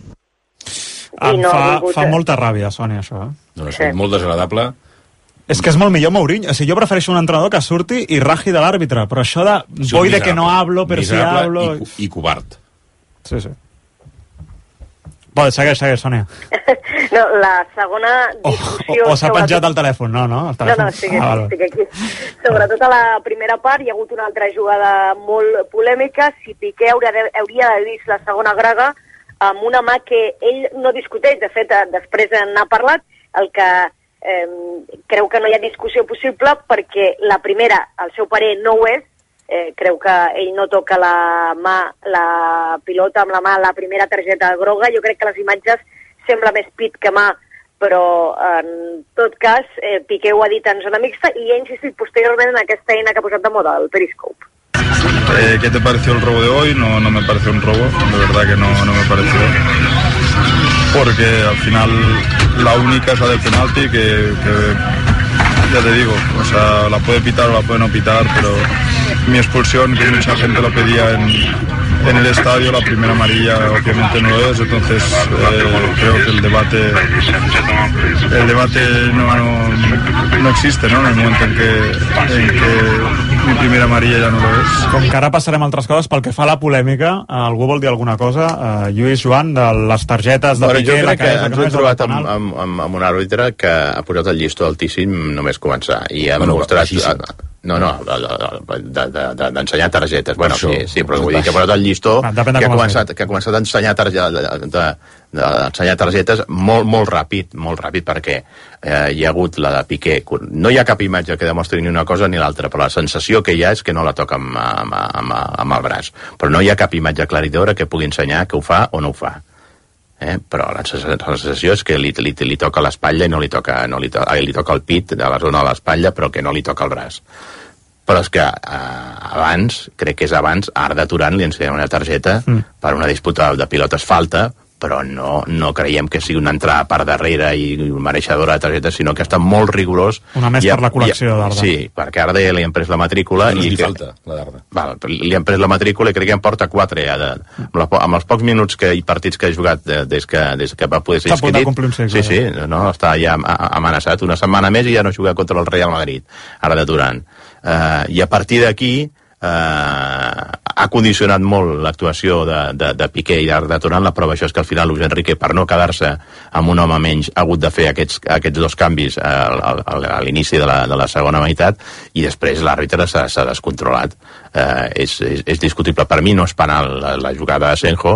Fa molta ràbia, Sònia, això. No, és molt desagradable. És que és molt millor Mourinho. O sigui, jo prefereixo un entrenador que surti i raji de l'àrbitre, però això de voy de que no hablo, però si hablo... I covard. Sí. Segueix, Sònia. No, la segona discussió... O s'ha penjat el telèfon, no? No, estic aquí. Sobretot a la primera part hi ha hagut una altra jugada molt polèmica. Si Piqué hauria d'haver vist la segona groga amb una mà que ell no discuteix. De fet, després n'ha parlat, el que creu que no hi ha discussió possible perquè la primera, al seu parer, no ho és. Creu que ell no toca la pilota amb la mà, la primera targeta groga. Jo crec que les imatges sembla més pit que mà, però en tot cas Piqué ho ha dit en zona mixta i ha insistit posteriorment en aquesta eina que ha posat de moda, el Periscope. ¿Qué te pareció el robo de hoy? No me pareció un robo, de verdad que no me pareció, porque al final la única es la del penalti que ya te digo, o sea, la puede pitar o la puede no pitar, pero mi expulsión, que mucha gente lo pedía en el estadio, la primera amarilla obviamente no lo es, entonces creo que el debate no existe, ¿no? En el momento en que mi primera amarilla ja no lo és. Com que ara passarem altres coses, pel que fa a la polèmica, algú vol dir alguna cosa? Lluís, Joan, de les targetes de Piqué... Jo crec que ens hem trobat amb un àrbitre que ha posat el llistó altíssim només començar i ha mostrat... d'ensenyar targetes. Bueno, sí, però vull dir que ha posat el llistó que ha començat a ensenyar targetes molt ràpid, perquè hi ha hagut la de Piqué. No hi ha cap imatge que demostri ni una cosa ni l'altra, però la sensació que hi ha és que no la toca amb el braç. Però no hi ha cap imatge aclaridora que pugui ensenyar que ho fa o no ho fa. Però la sensació és que li toca l'espatlla i li toca el pit de la zona de l'espatlla, però que no li toca el braç. Però és que abans, crec que és abans, Arda Turan li ensenya una targeta per una disputa de pilotes falta, però no creiem que sigui una entrada per darrere i mereixedora de targeta, sinó que està molt rigorós. Una més per la col·lecció d'Arda. Sí, perquè Arda ja li han pres la matrícula. No li falta, la d'Arda. Li han pres la matrícula i crec que en porta 4 ja. Amb els pocs minuts i partits que ha jugat des que va poder ser inscrit. Sí, està ja amenaçat. Una setmana més i ja no juga contra el Real Madrid, Arda Turan. I a partir d'aquí ha condicionat molt l'actuació de Piqué i d'Arda Turan. La prova això és que al final Luis Enrique, per no quedar-se amb un home menys, ha hagut de fer aquests 2 canvis a l'inici de la segona meitat, i després l'àrbitre s'ha descontrolat. És discutible. Per mi no és penal la jugada de Asenjo,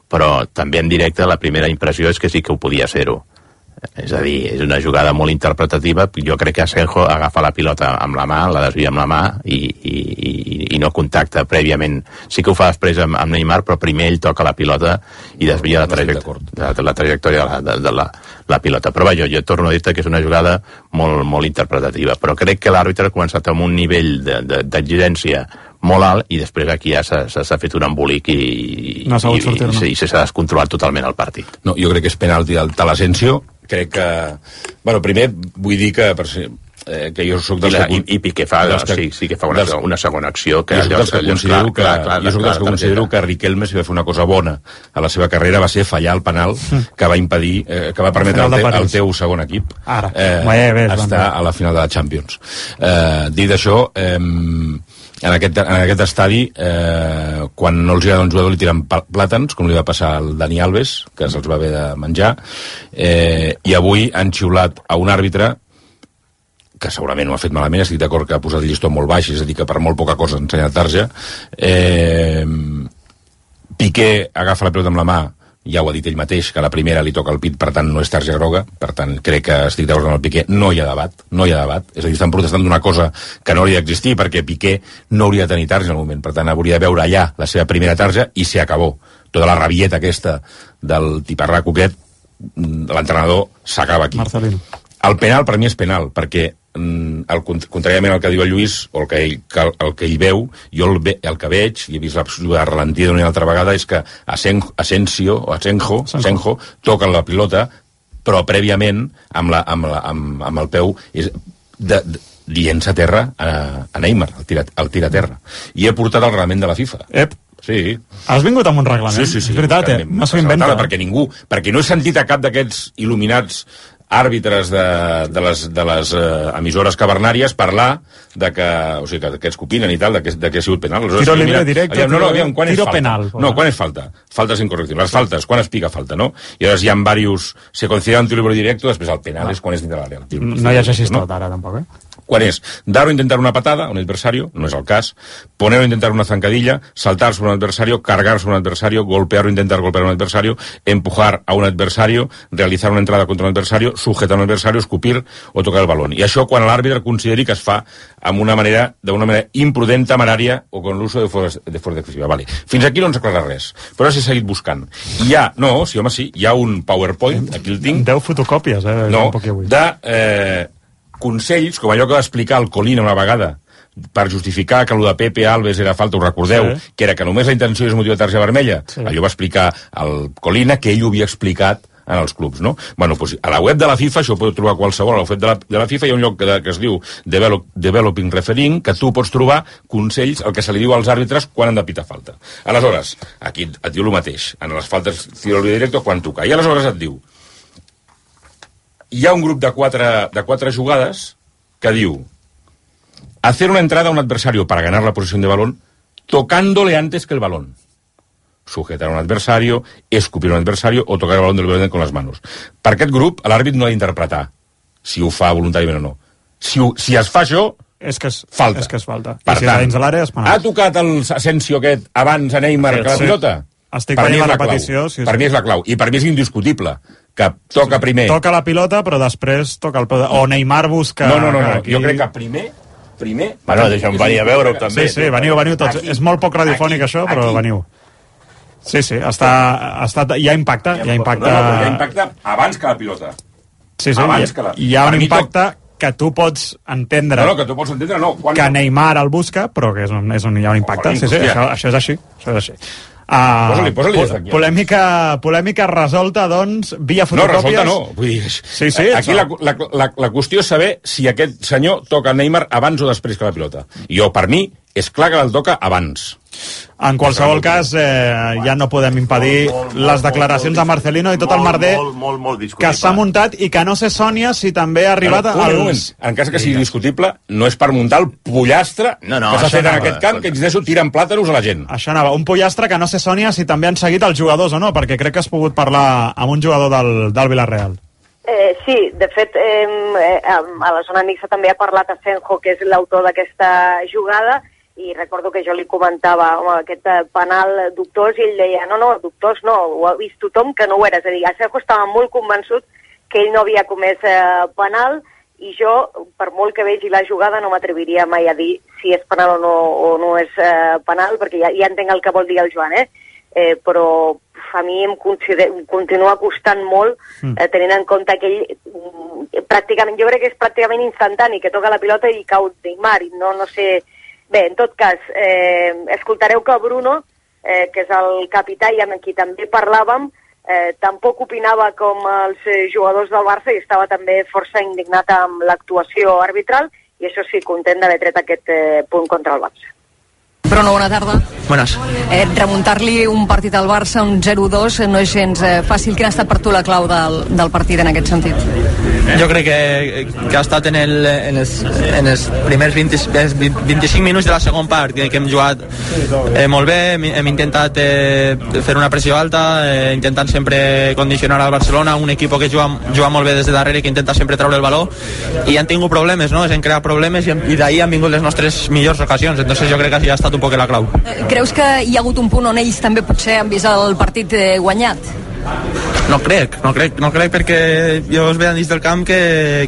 però també en directe la primera impressió és que sí que ho podia ser-ho. És a dir, és una jugada molt interpretativa. Jo crec que Asenjo agafa la pilota amb la mà, la desvia amb la mà i no contacta prèviament. Sí que ho fa després amb Neymar, però primer ell toca la pilota i desvia la trajectòria de la pilota. Però vaja, jo torno a dir-te que és una jugada molt interpretativa, però crec que l'àrbitre ha començat amb un nivell d'exigència molt alt i després aquí ja s'ha fet un embolic i s'ha descontrolat totalment el partit. No, jo crec que és penalti del Talasensio. Crec que... Bueno, primer vull dir que jo soc dels que... I Piqué sí que fa una segona acció que... Jo soc dels que considero que Riquelme, si va fer una cosa bona a la seva carrera, va ser fallar el penal que va impedir, que va permetre al teu segon equip estar a la final de la Champions. Dit això, en aquest estadi, quan no els hi agrada un jugador li tiren plàtans, com li va passar al Dani Alves, que se'ls va haver de menjar, i avui han xiulat a un àrbitre que segurament ho ha fet malament, estic d'acord que ha posat el llistó molt baix, és a dir, que per molt poca cosa ensenya tarja. Piqué agafa la pilota amb la mà, ja ho ha dit ell mateix, que la primera li toca el pit, per tant no és tarja groga, per tant crec que estic d'acord amb el Piqué, no hi ha debat, és a dir, estan protestant d'una cosa que no hauria d'existir, perquè Piqué no hauria de tenir tarja en el moment, per tant hauria de veure allà la seva primera tarja i se acabó. Tota la rabieta aquesta del tiparraco aquest, l'entrenador s'acaba aquí. Marcelino. El penal per mi és penal, perquè contràriament al que diu el Lluís o el que ell veu, jo el que veig, i he vist la jugada relentida una altra vegada, és que Asenjo toca la pilota, però prèviament amb el peu li llença a terra a Neymar, el tira a terra, i he portat el reglament de la FIFA. Sí. Has vingut amb un reglament? Sí. És veritat, no s'ho inventa. Perquè no he sentit a cap d'aquests il·luminats àrbitres de les emissores cavernàries parlar de que, o sigui, que es opinen i tal, de que ha sigut penal. Tiro libre directe, tiro penal. No, quan és falta? Faltes incorrectibles. Les faltes, quan es pica falta, no? I llavors hi ha diversos... Se considera un tiro libre directe, després el penal és quan és dintre l'àrea. No llegeixis tot ara, tampoc, Quan és dar o intentar una patada a un adversario, no es el cas, poner o intentar una zancadilla, saltar sobre un adversario, cargar sobre un adversario, golpear o intentar golpear a un adversario, empujar a un adversario, realizar una entrada contra un adversario, sujetar a un adversario, escupir o tocar el balón. I això quan l'àrbitre consideri que es fa d'una manera imprudent, temerària o con l'uso de fuerza excesiva. Vale. Fins aquí no ens aclara res, però s'ha seguit buscant. Hi ha un PowerPoint, aquí el tinc. 10 fotocòpies, de consells, com allò que va explicar el Colina una vegada, per justificar que allò de Pepe Alves era falta, ho recordeu, que era que només la intenció és motiu de tarja vermella. Allò va explicar el Colina, que ell ho havia explicat en els clubs, no? Bueno, doncs a la web de la FIFA, això ho podeu trobar qualsevol, a la web de la FIFA hi ha un lloc que es diu Developing Refereeing, que tu pots trobar consells, el que se li diu als àrbitres quan han de pitar falta. Aleshores, aquí et diu el mateix, en les faltes tiro libre directe, quan toca. I aleshores et diu, hi ha un grup de quatre jugades que diu hacer una entrada a un adversario para ganar la posesión de balón tocándole antes que el balón. Sujetar a un adversario, escupir a un adversario o tocar el balón del verde con las manos. Per aquest grup, l'àrbit no ha d'interpretar si ho fa voluntàriament o no. Si es fa això, és que és falta. Per tant, ha tocat el Asensio aquest abans a Neymar que la pilota? Estic veient la repetició. Per mi és la clau. I per mi és indiscutible que toca primer... Toca la pilota, però després toca el peu... O Neymar busca... No. Jo crec que primer... Bueno, deixa'm venir a veure-ho també. Sí, veniu tots. És molt poc radiofònic això, però veniu. Sí, hi ha impacte. Hi ha impacte abans que la pilota. Sí, hi ha un impacte que tu pots entendre... No, que tu pots entendre, no. Que Neymar el busca, però que hi ha un impacte. Sí, això és així. Posa-li polèmica resolta, doncs, via fotocòpies. No, resolta no. Vull dir, aquí la qüestió és saber si aquest senyor toca Neymar abans o després que la pilota. Jo, per mi, és clar que el toca abans. En qualsevol cas, ja no podem impedir les declaracions de Marcelino i tot el merder que s'ha muntat i que no sé, Sònia, si també ha arribat als... En cas que sigui discutible, no és per muntar el pollastre que s'ha fet en aquest camp, que existeixo tiren plàtanos a la gent. Això anava, un pollastre que no sé, Sònia, si també han seguit els jugadors o no, perquè crec que has pogut parlar amb un jugador del Villarreal. Sí, de fet, a la zona mixta també ha parlat Asenjo, que és l'autor d'aquesta jugada, i recordo que jo li comentava, home, aquest penal dubtós, i ell deia, no, dubtós no, ho ha vist tothom que no ho era. És a dir, Asenjo estava molt convençut que ell no havia comès penal, i jo, per molt que vegi la jugada, no m'atreviria mai a dir si és penal o no és penal, perquè ja entenc el que vol dir el Joan, però a mi em continua costant molt, tenint en compte que ell pràcticament, jo crec que és pràcticament instantani, que toca la pilota i cau Neymar, i no sé... Bé, en tot cas, escoltareu que Bruno, que és el capità i amb qui també parlàvem, tampoc opinava com els jugadors del Barça i estava també força indignat amb l'actuació arbitral, i això sí, content d'haver tret aquest punt contra el Barça. Bruno, bona tarda. Buenas. Remuntar-li un partit al Barça, un 0-2, no és gens fàcil. Quina ha estat per tu la clau del partit en aquest sentit? Jo crec que ha estat en els primers 25 minuts de la segon part, que hem jugat molt bé, hem intentat fer una pressió alta, intentant sempre condicionar al Barcelona, un equip que juga molt bé des de darrere, que intenta sempre treure el baló, i han tingut problemes, no? Han creat problemes, i d'ahir han vingut les nostres millors ocasions. Entonces jo crec que ha estat un poc la clau. Creus que hi ha hagut un punt on ells també potser han vist el partit guanyat? No crec, perquè jo els veia dins del camp que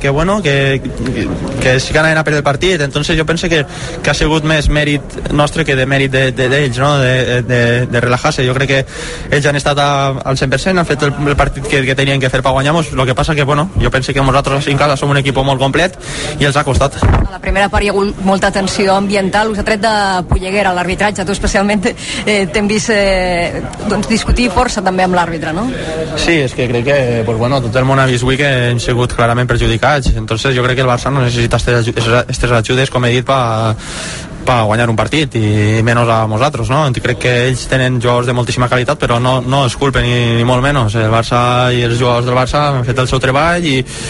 sí que anaven a perdre el partit. Entonces jo penso que ha sigut més mèrit nostre que de mèrit d'ells, no? de relajar-se. Jo crec que ells han estat al 100%, han fet el partit que tenien que fer per guanyar-nos. Lo que passa que, jo penso que nosaltres en casa som un equip molt complet i els ha costat. A la primera part hi ha hagut molta tensió ambiental, us ha tret de polleguera l'arbitratge, tu especialment t'hem vist discutir força també amb l'àrbitre, no? Sí, és que crec que tot el món ha vist avui que hem sigut clarament perjudicats. Entonces jo crec que el Barça no necessita aquestes ajudes, com he dit, per guanyar un partit, i menys a nosaltres, no? Crec que ells tenen jugadors de moltíssima qualitat, però no es culpen ni molt menys. El Barça i els jugadors del Barça han fet el seu treball,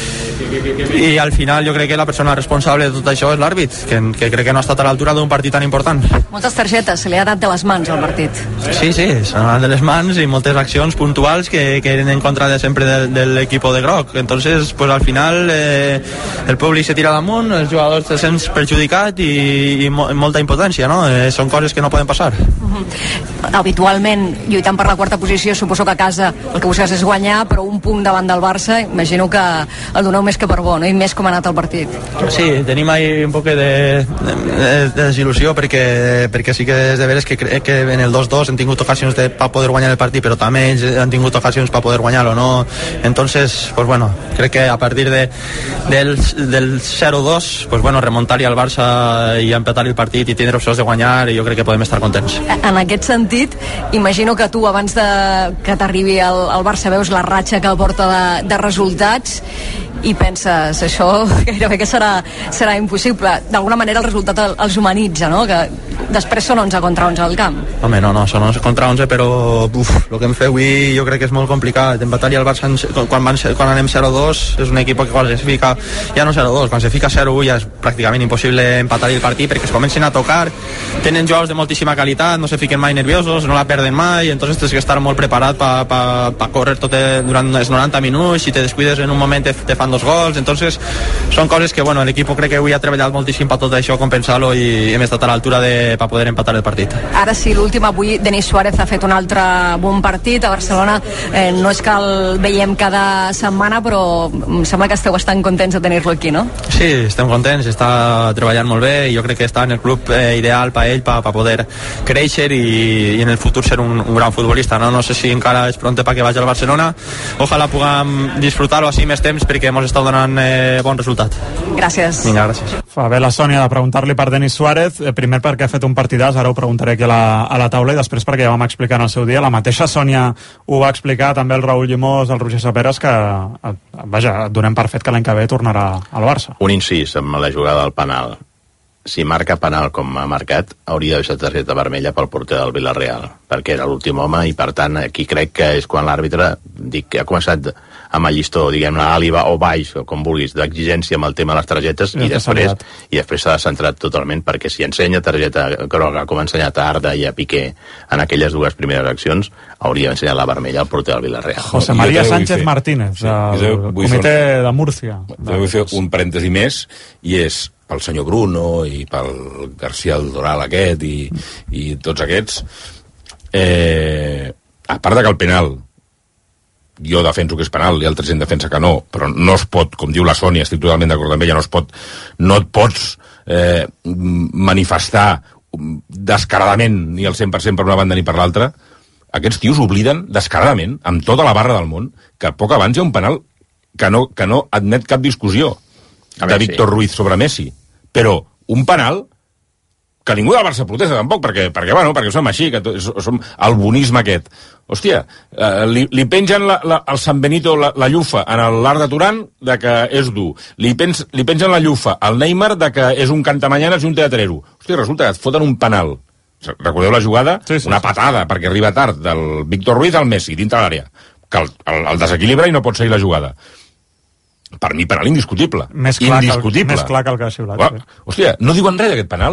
i al final jo crec que la persona responsable de tot això és l'àrbit, que crec que no ha estat a l'altura d'un partit tan important. Moltes targetes, se li ha dat de les mans al partit. Sí, s'han anat de les mans, i moltes accions puntuals que eren en contra sempre de l'equip de groc. Entonces, al final el públic se tira damunt, els jugadors se sents perjudicat i molta impotència, no? Són coses que no poden passar. Habitualment, lluitant per la quarta posició, suposo que a casa el que busques és guanyar, però un punt davant del Barça, imagino que el doneu més que per bo, no? I més com ha anat el partit. Sí, tenim ahí un poc de desil·lusió, perquè sí que és de veres que crec que en el 2-2 hem tingut ocasions per poder guanyar el partit, però també ells han tingut ocasions per poder guanyar-lo, no? Entonces, crec que a partir del 0-2, remuntar-hi al Barça i empatar-hi el partit i tindre opcions de guanyar, i jo crec que podem estar contents. En aquest sentit, imagino que tu, abans que t'arribi al Barça, veus la ratxa que porta de resultats i penses, això gairebé que serà impossible. D'alguna manera el resultat els humanitza, no? Que després són 11 contra 11 al camp. Home, no, són 11 contra 11, però el que hem fet avui jo crec que és molt complicat. Empatar-hi al Barça quan anem 0-2 és un equip que quan se fica, ja no 0-2, quan se fica 0-1 ja és pràcticament impossible empatar-hi el partit, perquè es comencen a tocar, tenen jugadors de moltíssima qualitat, no se fiquen mai nerviosos, no la perden mai, entonces tens que estar molt preparat per córrer tot durant els 90 minuts, si te descuides en un moment te fan 2 gols, entonces són coses que l'equip crec que avui ha treballat moltíssim per tot això, compensar-lo, i hem estat a l'altura per poder empatar el partit. Ara sí, l'últim, avui Denis Suárez ha fet un altre bon partit a Barcelona, no és que el veiem cada setmana, però em sembla que esteu bastant contents de tenir-lo aquí, no? Sí, estem contents, està treballant molt bé, i jo crec que està en el club ideal per ell, per poder créixer i en el futur ser un gran futbolista, no? No sé si encara és pront perquè vagi al Barcelona, ojalà puguem disfrutar-lo així més temps, perquè ens està donant bon resultat. Gràcies. Vinga, gràcies. Fa bé la Sònia de preguntar-li per Denis Suárez, primer perquè ha fet un partidàs, ara ho preguntaré aquí a la taula, i després perquè ja vam explicar en el seu dia, la mateixa Sònia ho va explicar, també el Raül Llimós, el Roger Saperes, que donem per fet que l'any que ve tornarà al Barça. Un incís amb la jugada del penal. Si marca penal com ha marcat, hauria de deixar targeta vermella pel porter del Villarreal, perquè era l'últim home, i per tant aquí crec que és quan l'àrbitre ha començat amb el llistó, diguem-ne, àliba o baix, o com vulguis, d'exigència amb el tema de les targetes, i després s'ha centrat totalment, perquè si ensenya targeta groga, com ha ensenyat a Arda i a Piqué en aquelles dues primeres accions, hauria ensenyat la vermella al porter del Villarreal. José María Sánchez Martínez, del comitè de Múrcia. Vull fer un parèntesi més, i és pel senyor Bruno i pel García del Doral aquest i tots aquests, a part de que el penal, jo defenso que és penal i altra gent defensa que no, però no es pot, com diu la Sònia, estic totalment d'acord amb ella, no et pots manifestar descaradament ni al 100% per una banda ni per l'altra. Aquests tios obliden descaradament, amb tota la barra del món, que poc abans hi ha un penal que no admet cap discussió de Víctor Ruiz sobre Messi, però un penal que ningú del Barça protesta tampoc, perquè som així, que som el bonisme aquest. Hòstia, li pengen al San Benito la llufa en l'Arc de Turan de que és dur. Li pengen la llufa al Neymar de que és un cantamanyanes i un teatrero. Hòstia, resulta que et foten un penal. Recordeu la jugada? Sí. Una patada, perquè arriba tard, del Víctor Ruiz al Messi, dintre l'àrea, que el desequilibra i no pot seguir la jugada. Per mi, penal indiscutible. Més clar que el que ha xiulat. Hòstia, no diuen res d'aquest penal.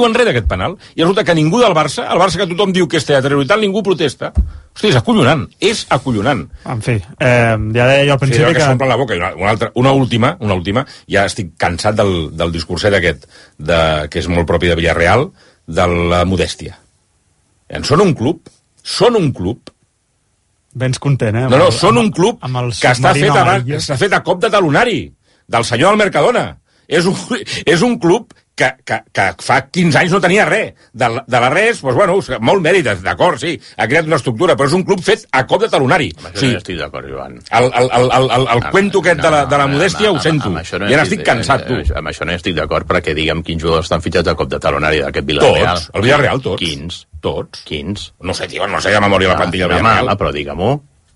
I resulta que ningú del Barça, el Barça que tothom diu que és teatrero i tal, ningú protesta. Hòstia, és acollonant. En fi, ja deia jo al principi que s'omple la boca. I una última, ja estic cansat del discurset aquest, que és molt propi de Villarreal, de la modèstia. Són un club Vens content, No, són un club que està fet a cop de talonari del senyor del Mercadona. És un club que fa 15 anys no tenia res. De la res, doncs bueno, molt mèrit, d'acord, sí, ha creat una estructura, però és un club fet a cop de talonari. Amb això no estic d'acord, Joan. El cuento aquest de la modèstia ho sento. Ja n'estic cansat, tu. Amb això no estic d'acord, perquè digue'm quins jugadors estan fitxats a cop de talonari d'aquest Villarreal. Tots, el Villarreal, tots. Quins? Tots. Quins? No sé, tio, no sé de memòria la plantilla del Villarreal. Però digue-m'ho.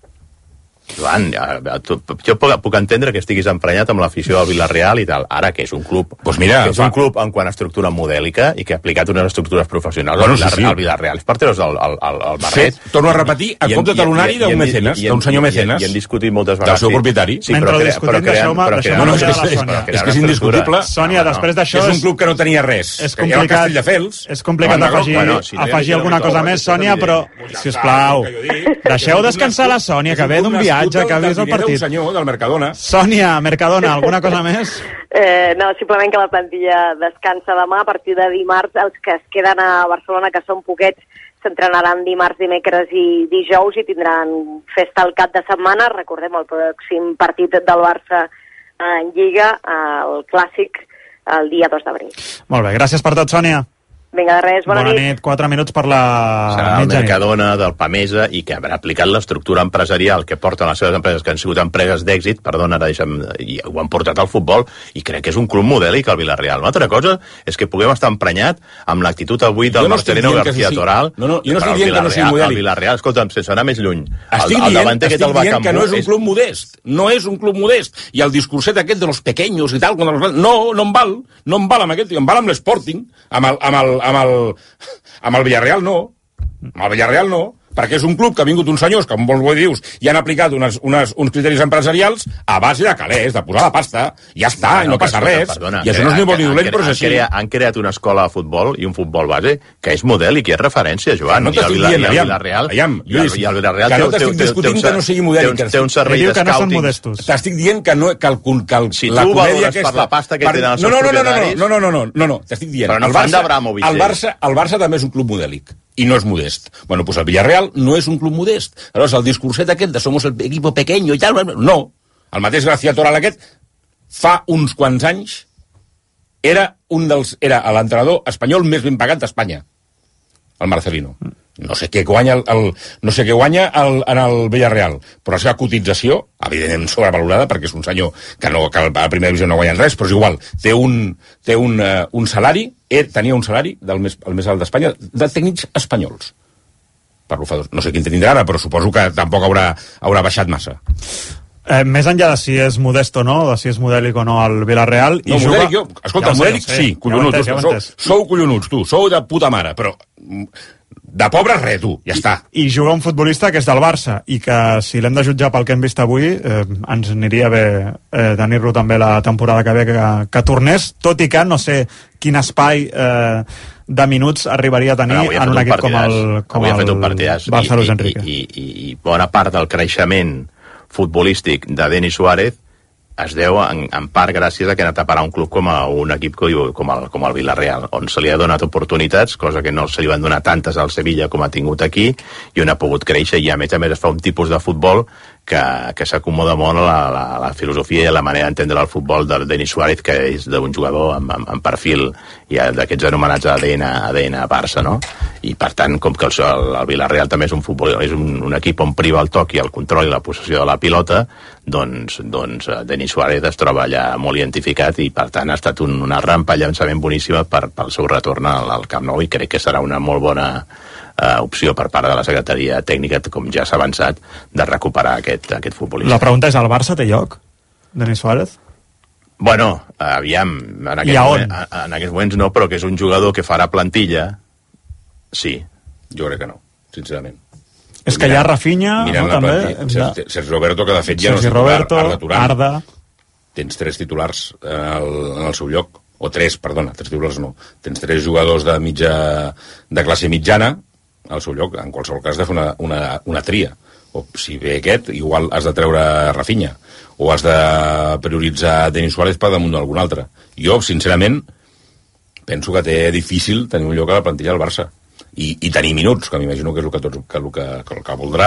Joan, jo puc entendre que estiguis emprenyat amb l'afició del Villarreal i tal. Ara, que és un club un club en quant a estructura modèlica i que ha aplicat unes estructures professionals al Villarreal. És parteros al Barret. Torno a repetir, a cop de talonari d'un mecenes, d'un senyor mecenes. I hem discutit moltes vegades. Del seu propietari. Mentre discutim, deixeu-me és que és indiscutible. Sònia, després d'això... És un club que no tenia res. És complicat afegir alguna cosa més, Sònia, però, sisplau, deixeu descansar la Sònia, que ve d'un viatge, que ha vist el partit. Del Mercadona. Sònia, Mercadona, alguna cosa més? No, simplement que la plantilla descansa demà. A partir de dimarts, els que es queden a Barcelona, que són poquets, s'entrenaran dimarts, dimecres i dijous i tindran festa al cap de setmana. Recordem el pròxim partit del Barça en Lliga, el Clàssic, el dia 2 d'abril. Molt bé, gràcies per tot, Sònia. Vinga, de res, bona nit. 4 minuts per la serà el Mercadona, del Pamesa, i que haurà aplicat l'estructura empresarial que porten les seves empreses, que han sigut empreses d'èxit, perdona, ara i ho han portat al futbol, i crec que és un club modèlic el Villarreal. Una altra cosa és que puguem estar emprenyat amb l'actitud avui del Marcelino García Toral. Jo no estic dient que no sigui modèlic. El Villarreal, escolta'm, sense anar més lluny. Estic dient que no és un club modest. No és un club modest. I el discurset aquest de los pequeños i tal, no em val amb aquest, em val amb l'Sporting, amb el Villarreal no. Amb el Villarreal no. Perquè és un club que ha vingut uns senyors, com molt bé dius, i han aplicat uns criteris empresarials a base de calés, de posar la pasta, ja està, i no passa res. I això no és ni bon ni dolent, però és així. Han creat una escola de futbol i un futbol base que és modèlic i és referència, Joan. No t'estic dient, i el Villarreal que no t'estic discutint que no sigui modèlic. Té un servei de scouting. T'estic dient que la comèdia aquesta... Per la pasta que tenen els seus propietaris... No, t'estic dient. Però no fan d'Abramovich. El Barça també és un club modèlic. I no és modest. Bueno, pues el Villarreal no és un club modest. Aleshores, el discurset aquest de somos el equipo pequeño i tal, no. El mateix García Toral aquest, fa uns quants anys, era l'entrenador espanyol més ben pagat d'Espanya. El Marcelino. No sé què guanya en el Villarreal, però la seva cotització, evidentment sobrevalorada, perquè és un senyor que a la primera divisió no guanya res, però és igual, té un salari, tenia un salari el més alt d'Espanya, de tècnics espanyols. Per l'ofador. No sé quin tindrà ara, però suposo que tampoc haurà baixat massa. Més enllà de si és modest o no, de si és modèlic o no el Villarreal... No, modèlic jo... Escolta, modèlic sí, collonuts. Sou collonuts, tu, sou de puta mare, però... De pobres res, tu, ja està. I juga un futbolista que és del Barça i que si l'hem de jutjar pel que hem vist avui ens aniria bé tenir-lo també la temporada que ve que tornés, tot i que no sé quin espai de minuts arribaria a tenir en un equip com el Barça Luis Enrique. I bona part del creixement futbolístic de Denis Suárez es deu en part gràcies a que ha anat a parar un club com un equip com el Villarreal, on se li ha donat oportunitats, cosa que no se li van donar tantes al Sevilla com ha tingut aquí, i on ha pogut créixer, i a més es fa un tipus de futbol que s'acomoda molt a la filosofia i a la manera d'entendre el futbol de Denis Suárez, que és d'un jugador amb perfil d'aquests anomenats ADN Barça, no? I per tant, com que el Villarreal també és un equip on priva el toc i el control i la possessió de la pilota, doncs Denis Suárez es troba allà molt identificat i per tant ha estat una rampa llançament boníssima pel seu retorn al Camp Nou, i crec que serà una molt bona opció per part de la secretaria tècnica, com ja s'ha avançat, de recuperar aquest futbolista. La pregunta és, al Barça té lloc, Denis Suárez? Bueno, aviam, en aquests moments no, però que és un jugador que farà plantilla, sí. Jo crec que no, sincerament. És que hi ha Rafinha, no, també? Sergi Roberto, que de fet ja no és titular, Arda. Tens 3 titulars en el seu lloc, o 3 titulars no. Tens 3 jugadors de classe mitjana al seu lloc. En qualsevol cas has de fer una tria. O si ve aquest, igual has de treure Rafinha, o has de prioritzar Denis Suárez per damunt d'algun altre. Jo, sincerament, penso que té difícil tenir un lloc a la plantilla del Barça. I tenir minuts, que m'imagino que és el que voldrà.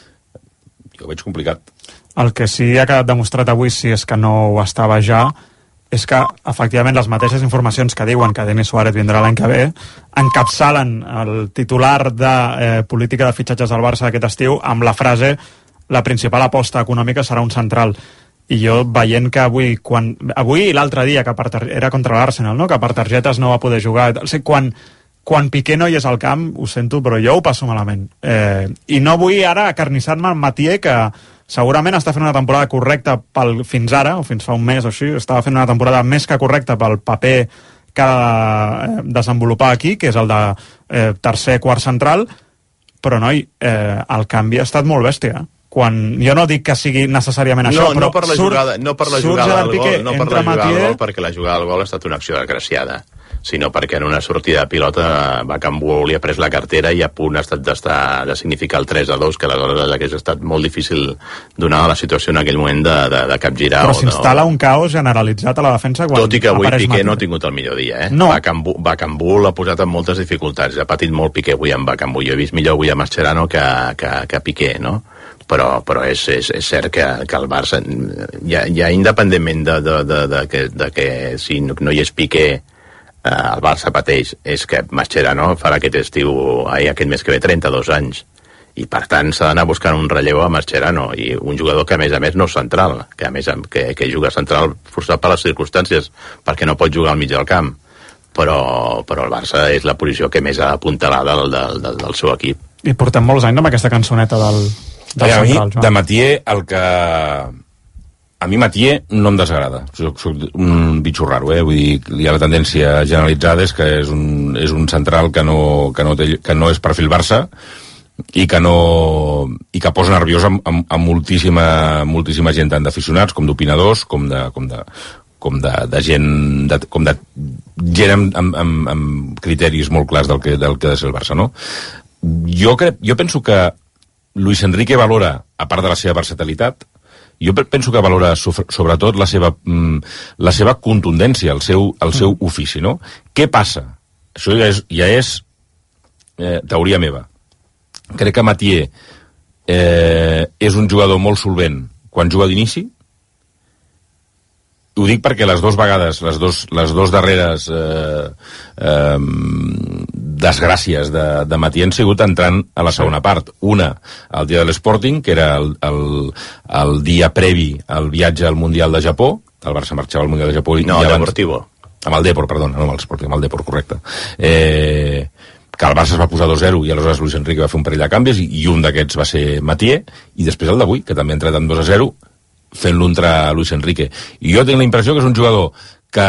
Jo ho veig complicat. El que sí ha quedat demostrat avui, si és que no ho estava ja, és que, efectivament, les mateixes informacions que diuen que Denis Suárez vindrà l'any que ve encapçalen el titular de política de fitxatges del Barça aquest estiu amb la frase: la principal aposta econòmica serà un central. I jo, veient que avui i l'altre dia, que era contra l'Arsenal, no? Que per targetes no va poder jugar, quan Piqué no hi és al camp, ho sento, però jo ho passo malament. I no vull ara acarnissar-me amb Mathieu, que segurament està fent una temporada correcta fins ara, o fins fa un mes o així, estava fent una temporada més que correcta pel paper que ha de desenvolupar aquí, que és el de tercer, quart central, però noi, el canvi ha estat molt bèstia. Jo no dic que sigui necessàriament això, però no per la jugada del gol, perquè la jugada del gol ha estat una acció desgraciada, sinó perquè en una sortida de pilota Bakambu li ha pres la cartera i a punt ha estat de significar el 3-2, que aleshores hauria estat molt difícil donar la situació en aquell moment de capgirar. Però s'instal·la un caos generalitzat a la defensa quan tot i que avui Piqué Mathieu no ha tingut el millor dia, No. Bakambu l'ha posat en moltes dificultats, ha patit molt Piqué avui amb Bakambu. Jo he vist millor avui a Mascherano que Piqué, no? Però és cert que el Barça, ja independentment de que si no hi és Piqué, el Barça pateix, és que Mascherano farà aquest mes que ve 32 anys, i per tant s'ha d'anar buscant un relleu a Mascherano, i un jugador que a més no és central, que juga central forçat per les circumstàncies, perquè no pot jugar al mig del camp, però el Barça és la posició que més ha apuntalat del seu equip. I portem molts anys amb aquesta cançoneta del central, de Mathieu, a mi Mathieu no em desagrada. Soc un bitxo raro, vull dir, hi ha la tendència generalitzada és que és un central que no és perfil Barça i que posa nerviós amb moltíssima gent, tant d'aficionats com d'opinadors, com de gent amb criteris molt clars del que ha de ser el Barça, no? Jo penso que Luis Enrique valora, a part de la seva versatilitat, jo penso que valora sobretot la seva contundència, el seu ofici, no? Què passa? Això ja és teoria meva. Crec que Mathieu és un jugador molt solvent quan juga d'inici. Ho dic perquè les dos darreres desgràcies de Mathieu han sigut entrant a la segona part. Una, el dia de l'Sporting, que era el dia previ al viatge al Mundial de Japó. El Barça marxava al Mundial de Japó. No, el Deportivo. Amb el Depor, perdona, no amb l'Sporting, amb el Depor, correcte. Que el Barça es va posar 2-0 i aleshores Luis Enrique va fer un parell de canvis i un d'aquests va ser Mathieu, i després el d'avui, que també ha entrat amb 2-0, fent-lo entrar a Luis Enrique. I jo tinc la impressió que és un jugador que,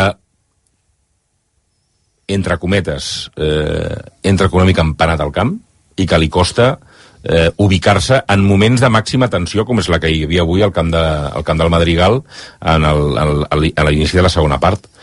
entre cometes, entra una mica empanat al camp i que li costa ubicar-se en moments de màxima tensió, com és la que hi havia avui al camp del Madrigal a l'inici de la segona part.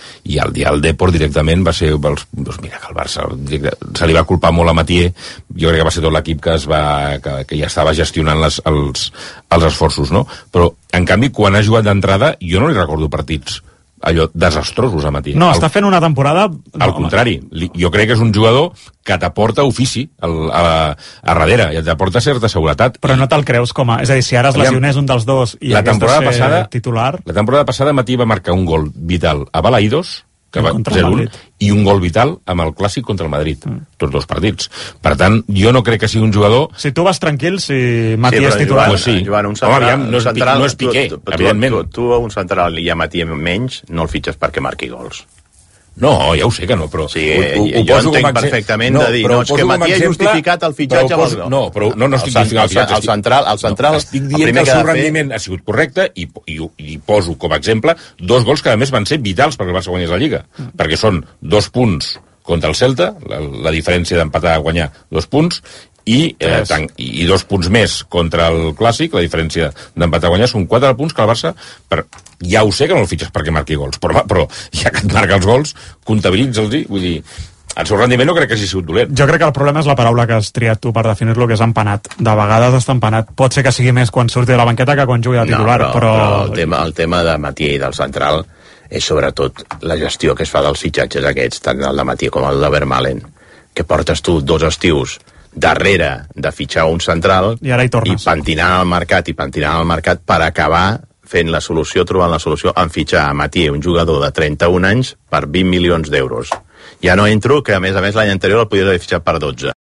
i el dia del Depor directament va ser doncs mira, que el Barça se li va culpar molt a Mathieu. Jo crec que va ser tot l'equip que ja estava gestionant els esforços, no? Però en canvi quan ha jugat d'entrada jo no li recordo partits allò desastrosos a Mathieu. No, està fent una temporada... Al contrari, jo crec que és un jugador que t'aporta ofici a darrere, i t'aporta certa seguretat. Però no te'l creus com a... És a dir, si ara es lesionés un dels dos i hagués de ser titular... La temporada passada Mathieu va marcar un gol vital a Balaïdos, que va 0-1, i un gol vital amb el Clàssic contra el Madrid, tots dos partits. Per tant, jo no crec que sigui un jugador... Si tu vas tranquil, si Mathieu és titular... Joan, un central... no és Piqué, evidentment. Tu a un central i a Mathieu menys no el fitxes perquè marqui gols. No, ja ho sé que no, però... Sí, jo entenc perfectament de dir, no, és que Mathieu ha justificat el fitxatge amb el gol. No, però no estic justificant el fitxatge. El central... Estic dient que el seu rendiment ha sigut correcte i poso com a exemple 2 gols que a més van ser vitals perquè el Barça guanyés la Lliga, perquè són 2 punts contra el Celta, la diferència d'empatar a guanyar 2 punts, i 2 punts més contra el Clàssic, la diferència d'empatar a guanyar són 4 punts que el Barça, ja ho sé que no el fitxes perquè marqui gols, però ja que et marca els gols, comptabilitza'ls-hi, vull dir, el seu rendiment no crec que hagi sigut dolent. Jo crec que el problema és la paraula que has triat tu per definir-lo, que és empanat. De vegades està empanat. Pot ser que sigui més quan surti de la banqueta que quan jugui de titular, però el tema de Mathieu i del central és sobretot la gestió que es fa dels fitxatges aquests, tant el de Mathieu com el de Vermaelen, que portes tu 2 estius darrere de fitxar un central i pentinar el mercat per acabar fent la solució, trobant la solució en fitxar a Mathieu, un jugador de 31 anys per 20 milions d'euros. Ja no entro que a més l'any anterior el podies haver fitxat per 12.